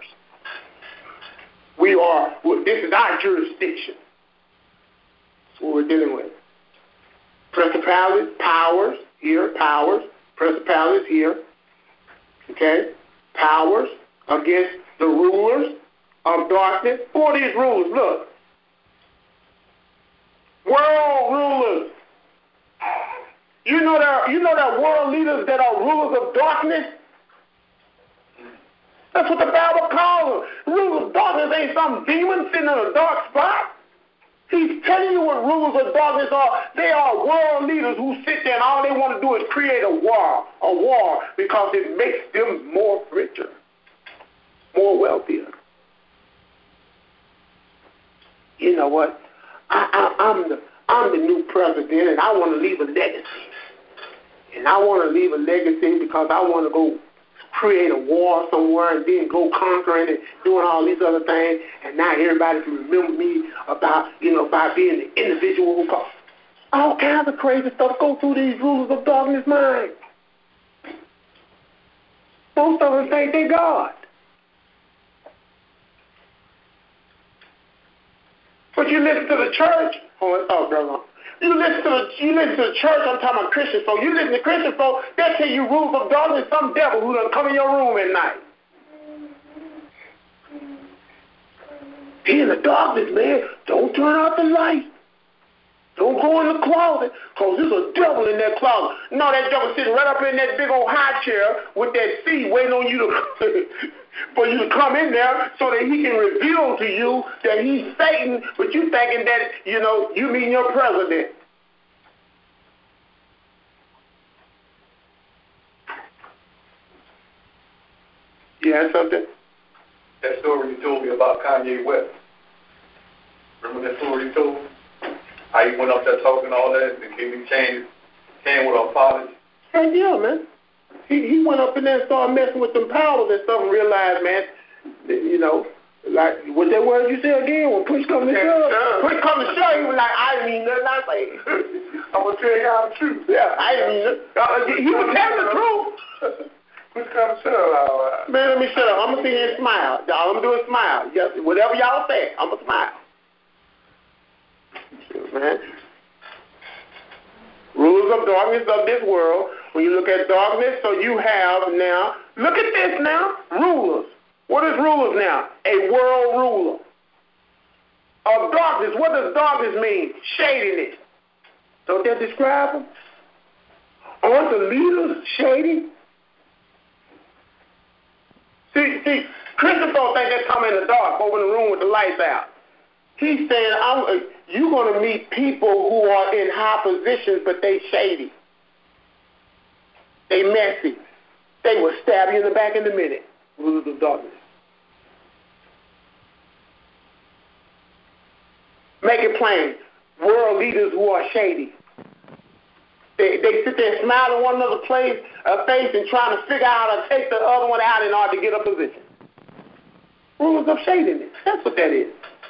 This is our jurisdiction. That's what we're dealing with. Principalities, powers, here, powers, principalities here. Okay? Powers against the rulers of darkness. Who are these rulers? Look. World rulers. You know that world leaders that are rulers of darkness? That's what the Bible calls them. Rulers of darkness ain't some demon sitting in a dark spot. He's telling you what rulers of darkness are. They are world leaders who sit there and all they want to do is create a war because it makes them more richer, more wealthier. You know what? I'm the new president, and I want to leave a legacy. And I want to leave a legacy because I want to go create a war somewhere and then go conquering and doing all these other things. And now everybody can remember me by being the individual who goes. All kinds of crazy stuff go through these rulers of darkness' mind. Most of them think they're God. But you listen to the church. Brother. You listen to the church, I'm talking about Christian folk. You listen to Christian folk, they'll tell you rules of darkness, some devil who done come in your room at night. Be in the darkness, man. Don't turn out the light. Don't go in the closet, because there's a devil in that closet. No, that devil sitting right up in that big old high chair with that seat waiting on you for you to come in there so that he can reveal to you that he's Satan, but you thinking that, you mean your president. You had something? That story you told me about Kanye West. Remember that story you told me? How he went up there talking all that, and he came with an apology. Heck yeah, man. He went up in there and started messing with them powers and stuff and realized, man, you know, like what that word you said again, when push come to shove. Push come to shove, he was like, I didn't mean nothing I say. I'm going to tell y'all the truth. Yeah, I didn't mean nothing. He was telling the truth. Push come to shove. Man, let me shut up. I'm going to sit here and smile. All I'm doing is smile. Yes, whatever y'all say, I'm going to smile. Man. Rulers of darkness of this world. When you look at darkness, so you have now, look at this now, rulers. What is rulers now? A world ruler. Of darkness. What does darkness mean? Shadiness. Don't that describe them? Aren't the leaders shady? See, Christopher think they're coming in the dark, over in the room with the lights out. He's saying, you're going to meet people who are in high positions, but they shady. They messy. They will stab you in the back in a minute. Rulers of darkness. Make it plain. World leaders who are shady. They sit there and smile at one another's face and trying to figure out how to take the other one out in order to get a position. Rulers of shadiness. That's what that is.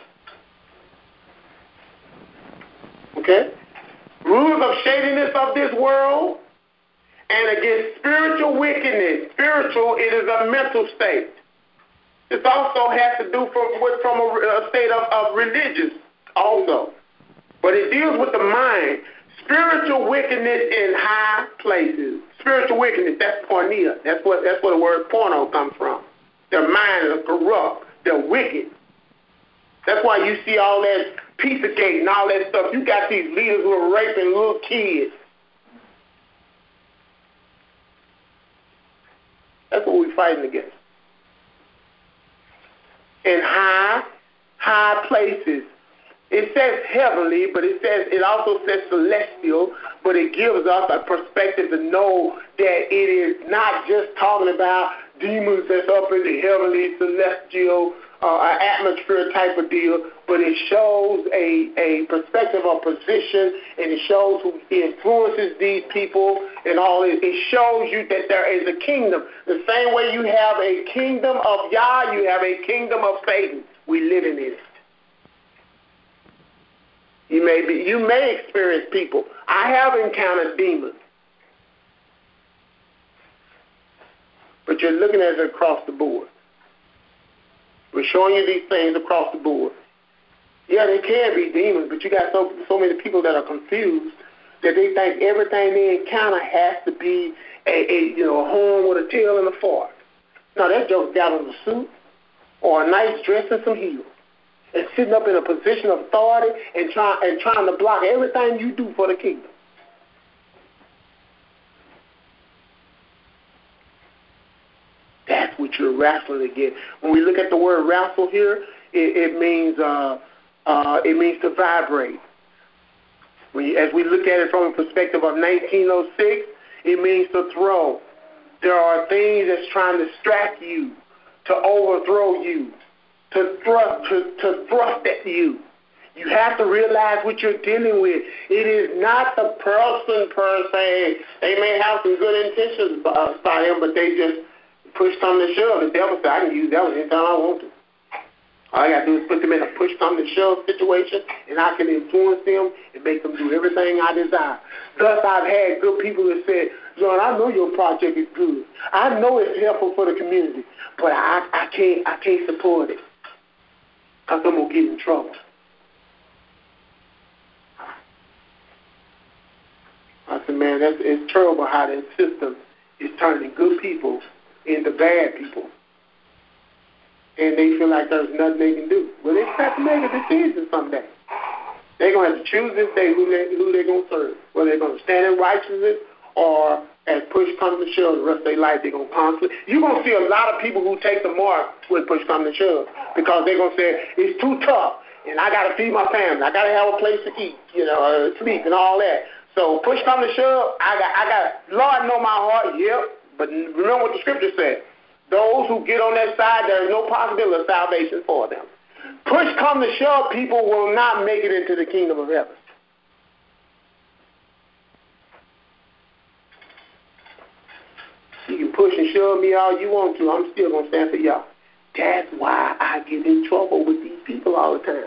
Okay? Rulers of shadiness of this world and against spiritual wickedness. Spiritual, it is a mental state. This also has to do from a state of religious also. But it deals with the mind. Spiritual wickedness in high places. Spiritual wickedness, that's pornea. That's where the word porno comes from. Their minds are corrupt. They're wicked. That's why you see all that Pizzagate and all that stuff. You got these leaders who are raping little kids. That's what we're fighting against. In high places. It says heavenly, but it also says celestial, but it gives us a perspective to know that it is not just talking about demons that's up in the heavenly, celestial, atmosphere type of deal, but it shows a perspective of position, and it shows who influences these people and all it. It shows you that there is a kingdom. The same way you have a kingdom of Yah, you have a kingdom of Satan. We live in it. You may experience people. I have encountered demons. But you're looking at it across the board. We're showing you these things across the board. Yeah, they can be demons, but you got so many people that are confused that they think everything they encounter has to be a horn with a tail and a fork. No, that joke got on a suit or a nice dress and some heels, and sitting up in a position of authority and trying to block everything you do for the kingdom. That's what you're wrestling against. When we look at the word wrestle here, it means to vibrate. As we look at it from a perspective of 1906, it means to throw. There are things that's trying to distract you, to overthrow you, to thrust at you. You have to realize what you're dealing with. It is not the person per se. They may have some good intentions by him, but they just push come to shove. The devil said, I can use that one anytime I want to. All I got to do is put them in a push come to shove situation, and I can influence them and make them do everything I desire. Thus, I've had good people that said, Lord, I know your project is good. I know it's helpful for the community, but I can't support it because I'm going to get in trouble. I said, man, it's terrible how that system is turning good people into bad people. And they feel like there's nothing they can do. Well, they have to make a decision someday. They're going to have to choose this day who they're going to serve. Whether they're going to stand in righteousness or as push comes to shove, the rest of their life they're going to constantly. You're going to see a lot of people who take the mark when push comes to shove because they're going to say, it's too tough, and I got to feed my family. I got to have a place to eat, sleep and all that. So push comes to shove, I got Lord know my heart, yep. But remember what the scripture said. Those who get on that side, there is no possibility of salvation for them. Push come to shove, people will not make it into the kingdom of heaven. push and shove me all you want to. I'm still going to stand for y'all. That's why I get in trouble with these people all the time.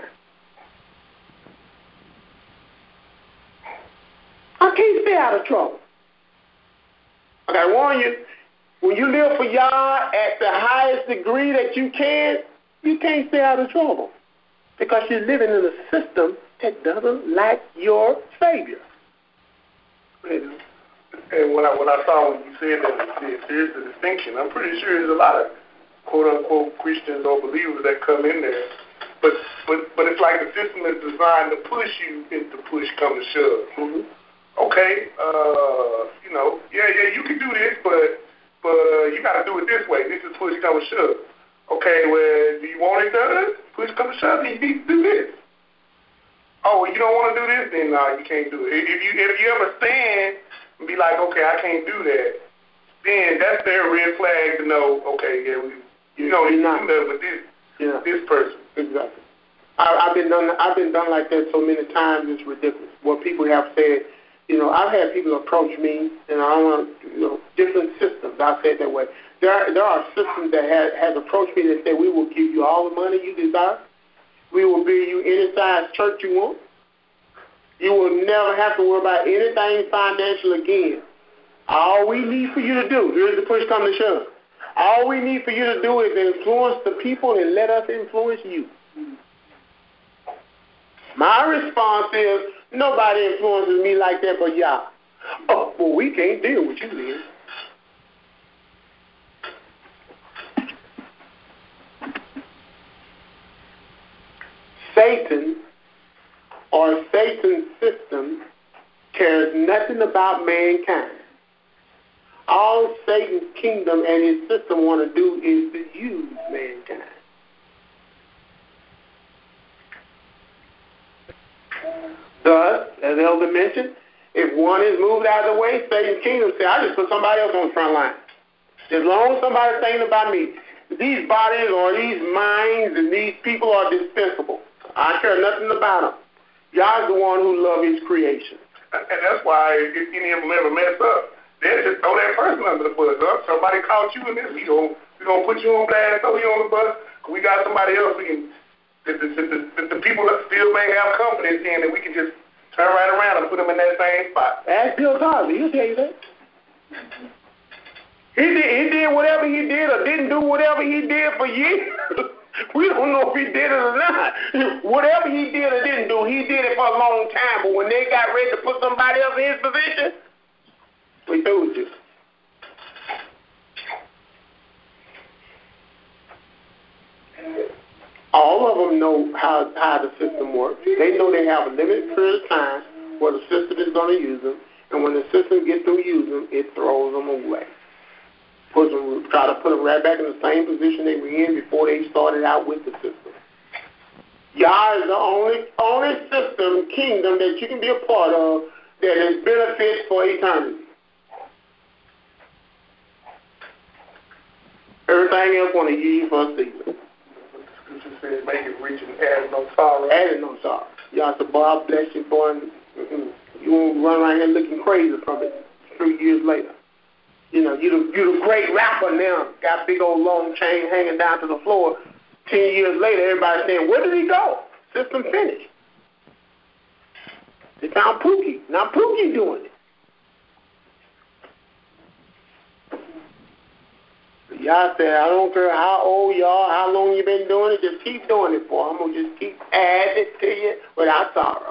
I can't stay out of trouble. I got to warn you, when you live for y'all at the highest degree that you can't stay out of trouble because you're living in a system that doesn't like your Savior. And when I saw when you said that there's a distinction, I'm pretty sure there's a lot of quote-unquote Christians or believers that come in there. But it's like the system is designed to push you into push come to shove. Mm-hmm. Okay, you can do this, but you got to do it this way. This is push come to shove. Okay, well, do you want it done? Push come to shove, then you need to do this. Oh, well, you don't want to do this, then no, you can't do it. If you ever stand and be like, okay, I can't do that, then that's their red flag to know, okay, you don't need to do that with this person. Exactly. I've been done like that so many times. It's ridiculous. What people have said, I've had people approach me, and I want different systems. I say it that way. There are systems that has approached me that say we will give you all the money you desire. We will build you any size church you want. You will never have to worry about anything financial again. All we need for you to do, here's the push come to shove. All we need for you to do is influence the people and let us influence you. My response is, nobody influences me like that but y'all. Oh, well, we can't deal with you then. Satan or Satan's system cares nothing about mankind. All Satan's kingdom and his system want to do is to use mankind. Thus, as Elder mentioned, if one is moved out of the way, Satan's kingdom says, I just put somebody else on the front line. As long as somebody's thinking about me, these bodies or these minds and these people are dispensable. I care nothing about them. God's the one who loves his creation. And that's why if any of them ever mess up, they'll just throw that person under the bus. Somebody caught you in this, we're going to put you on blast, throw you on the bus. We got somebody else the people still may have confidence in that we can just turn right around and put them in that same spot. Ask Bill Cosby, he'll tell you that. He did whatever he did or didn't do whatever he did for years. We don't know if he did it or not. Whatever he did or didn't do, he did it for a long time. But when they got ready to put somebody else in his position, we told you. All of them know how the system works. They know they have a limited period of time where the system is going to use them. And when the system gets through using them, it throws them away. Try to put them right back in the same position they were in before they started out with the system. Yah is the only system, kingdom that you can be a part of that is benefits for eternity. Everything else want to use for a season. Scripture says, make it rich and add no sorrow. Added no sorrow. Y'all said, boy, I bless you, boy. You won't run around here looking crazy from it 3 years later. You're the great rapper now. Got a big old long chain hanging down to the floor. 10 years later, everybody's saying, where did he go? System finished. They found Pookie. Now Pookie doing it. Y'all said, I don't care how old you are, how long you been doing it, just keep doing it, boy. I'm going to just keep adding it to you without sorrow.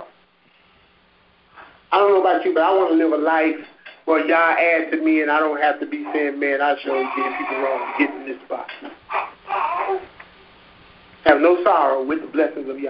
I don't know about you, but I want to live a life where y'all add to me and I don't have to be saying, man, I sure did people wrong to get in this spot. Have no sorrow with the blessings of Yah.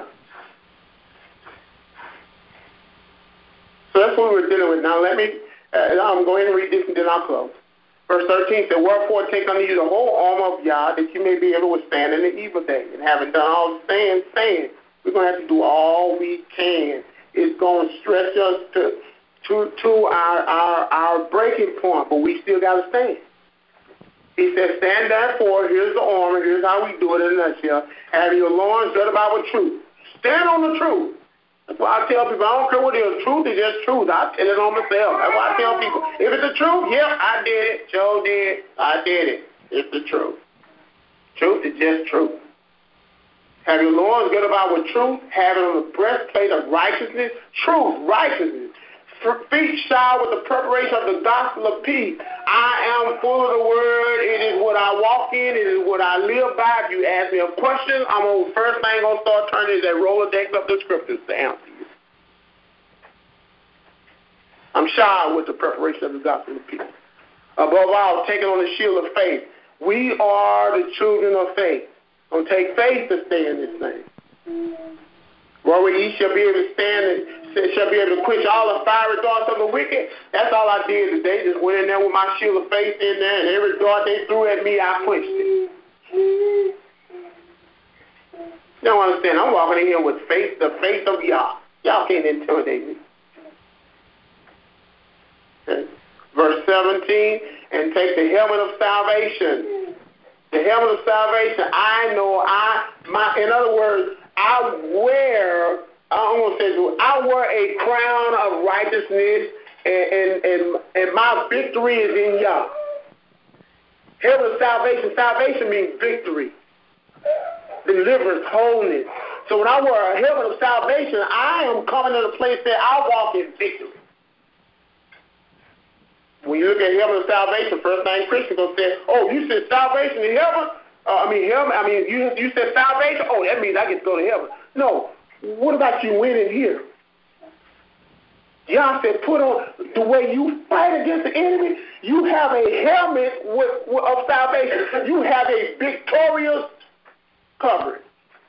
So that's what we're dealing with. Now I'm going to read this and then I'll close. Verse 13 said, wherefore take unto you the whole armor of Yah, that you may be able to withstand in the evil day. And having done all the stand, we're going to have to do all we can. It's going to stretch us to our breaking point, but we still got to stand. He said, stand therefore, here's the armor, here's how we do it in a nutshell. Have your loins girded about with truth. Stand on the truth. That's why I tell people, I don't care what it is. Truth is just truth. I tell it on myself. That's why I tell people, if it's the truth, yep, I did it. Joe did. I did it. It's the truth. Truth is just truth. Have your loins girt about with truth, have it on the breastplate of righteousness, truth, righteousness. Feet shod with the preparation of the gospel of peace. I am full of the word. It is what I walk in. It is what I live by. If you ask me a question, first thing I'm going to start turning is that Rolodex of the scriptures to answer you. I'm shod with the preparation of the gospel of peace. Above all, taking on the shield of faith. We are the children of faith. It's going to take faith to stay in this thing. Where ye shall be able to stand and shall be able to quench all the fiery darts of the wicked. That's all I did today. Just went in there with my shield of faith in there, and every dart they threw at me, I quenched it. You don't understand. I'm walking in here with faith, the faith of Yah. Y'all can't intimidate me. Okay. Verse 17, and take the helmet of salvation. The helmet of salvation. In other words, I wear a crown of righteousness, and my victory is in Yah. Helmet of salvation. Salvation means victory, deliverance, wholeness. So when I wear a helmet of salvation, I am coming to the place that I walk in victory. When you look at helmet of salvation, first thing Christians gonna say, "Oh, you said salvation in heaven? You said salvation. Oh, that means I get to go to heaven." No. What about you winning here? Yah said, put on the way you fight against the enemy. You have a helmet of salvation. You have a victorious covering.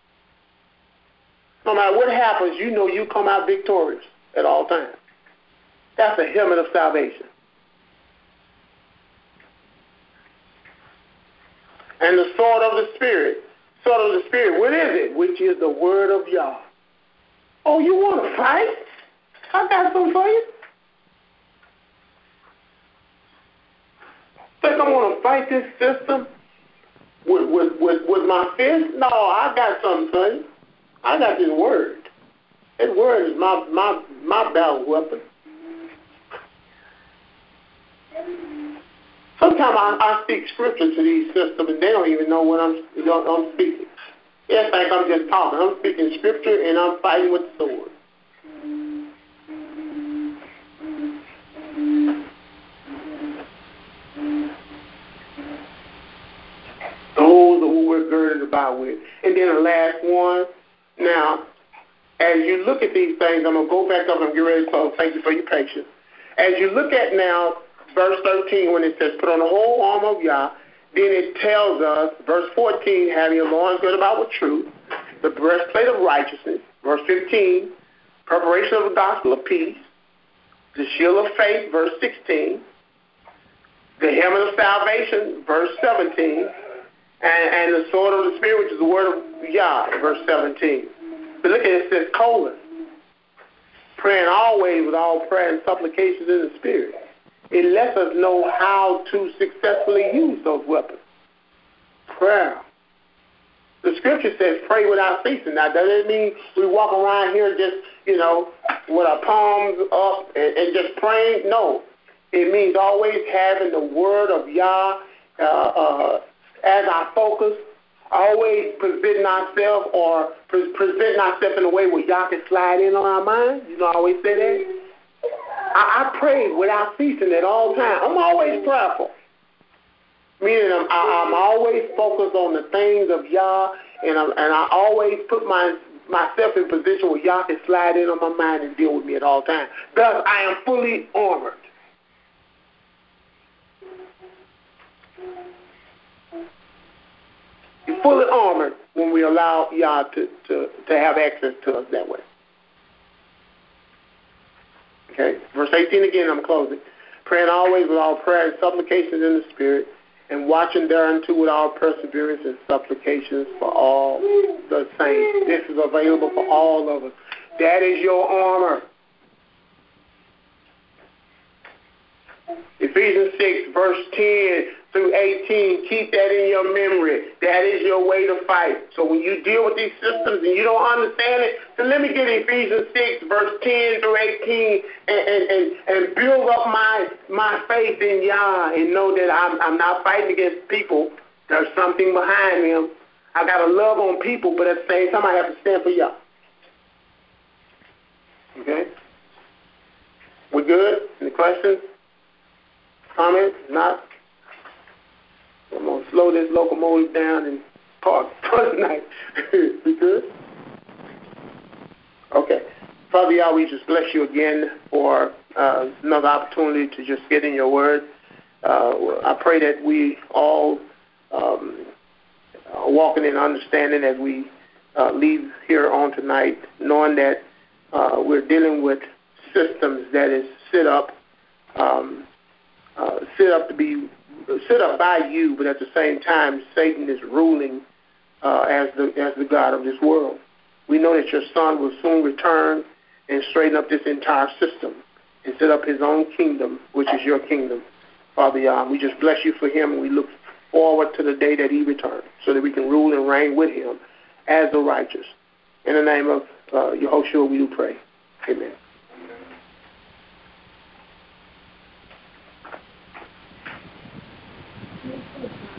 No matter what happens, you know you come out victorious at all times. That's a helmet of salvation. And the sword of the Spirit. Sword of the Spirit, what is it? Which is the word of Yah. Oh, you want to fight? I got something for you. Think I'm going to fight this system with my fist? No, I got something for you. I got this word. This word is my battle weapon. Sometimes I speak scripture to these systems, and they don't even know what I'm speaking. They think I'm just talking. I'm speaking scripture, and I'm fighting with the sword. Those are who we're girded about with. And then the last one. Now, as you look at these things, I'm going to go back up and get ready to close. Thank you for your patience. As you look at now, verse 13, when it says, put on the whole armor of Yah, then it tells us, verse 14, having your loins girded about with truth, the breastplate of righteousness, verse 15, preparation of the gospel of peace, the shield of faith, verse 16, the helmet of salvation, verse 17, and the sword of the Spirit, which is the word of Yah, verse 17. But look at it, it says colon, praying always with all prayer and supplications in the Spirit. It lets us know how to successfully use those weapons. Prayer. The scripture says pray without ceasing. Now, does it mean we walk around here just, with our palms up and just praying? No. It means always having the word of Yah as our focus, always presenting ourselves in a way where Yah can slide in on our mind. I always say that. I pray without ceasing at all times. I'm always prayerful. Meaning I'm always focused on the things of Yah, and I always put myself in position where Yah can slide in on my mind and deal with me at all times. Thus, I am fully armored. You're fully armored when we allow Yah to have access to us that way. Okay, verse 18 again, I'm closing. Praying always with all prayer and supplications in the Spirit, and watching thereunto with all perseverance and supplications for all the saints. This is available for all of us. That is your armor. Ephesians 6, verse 10 through 18. Keep that in your memory. That is your way to fight. So when you deal with these systems and you don't understand it, so let me get Ephesians 6, verse 10 through 18 and build up my faith in Yah and know that I'm not fighting against people. There's something behind them. I got to love on people, but at the same time, I have to stand for Yah. Okay? We good? Any questions? Comments? Not? I'm going to slow this locomotive down and park for the night. We good? Okay. Father Yah, we just bless you again for another opportunity to just get in your word. I pray that we all are walking in understanding as we leave here on tonight, knowing that we're dealing with systems that is set up by you, but at the same time, Satan is ruling as the God of this world. We know that your Son will soon return and straighten up this entire system and set up his own kingdom, which is your kingdom, Father Yah. We just bless you for him, and we look forward to the day that he returns so that we can rule and reign with him as the righteous. In the name of Yehoshua, we do pray. Amen.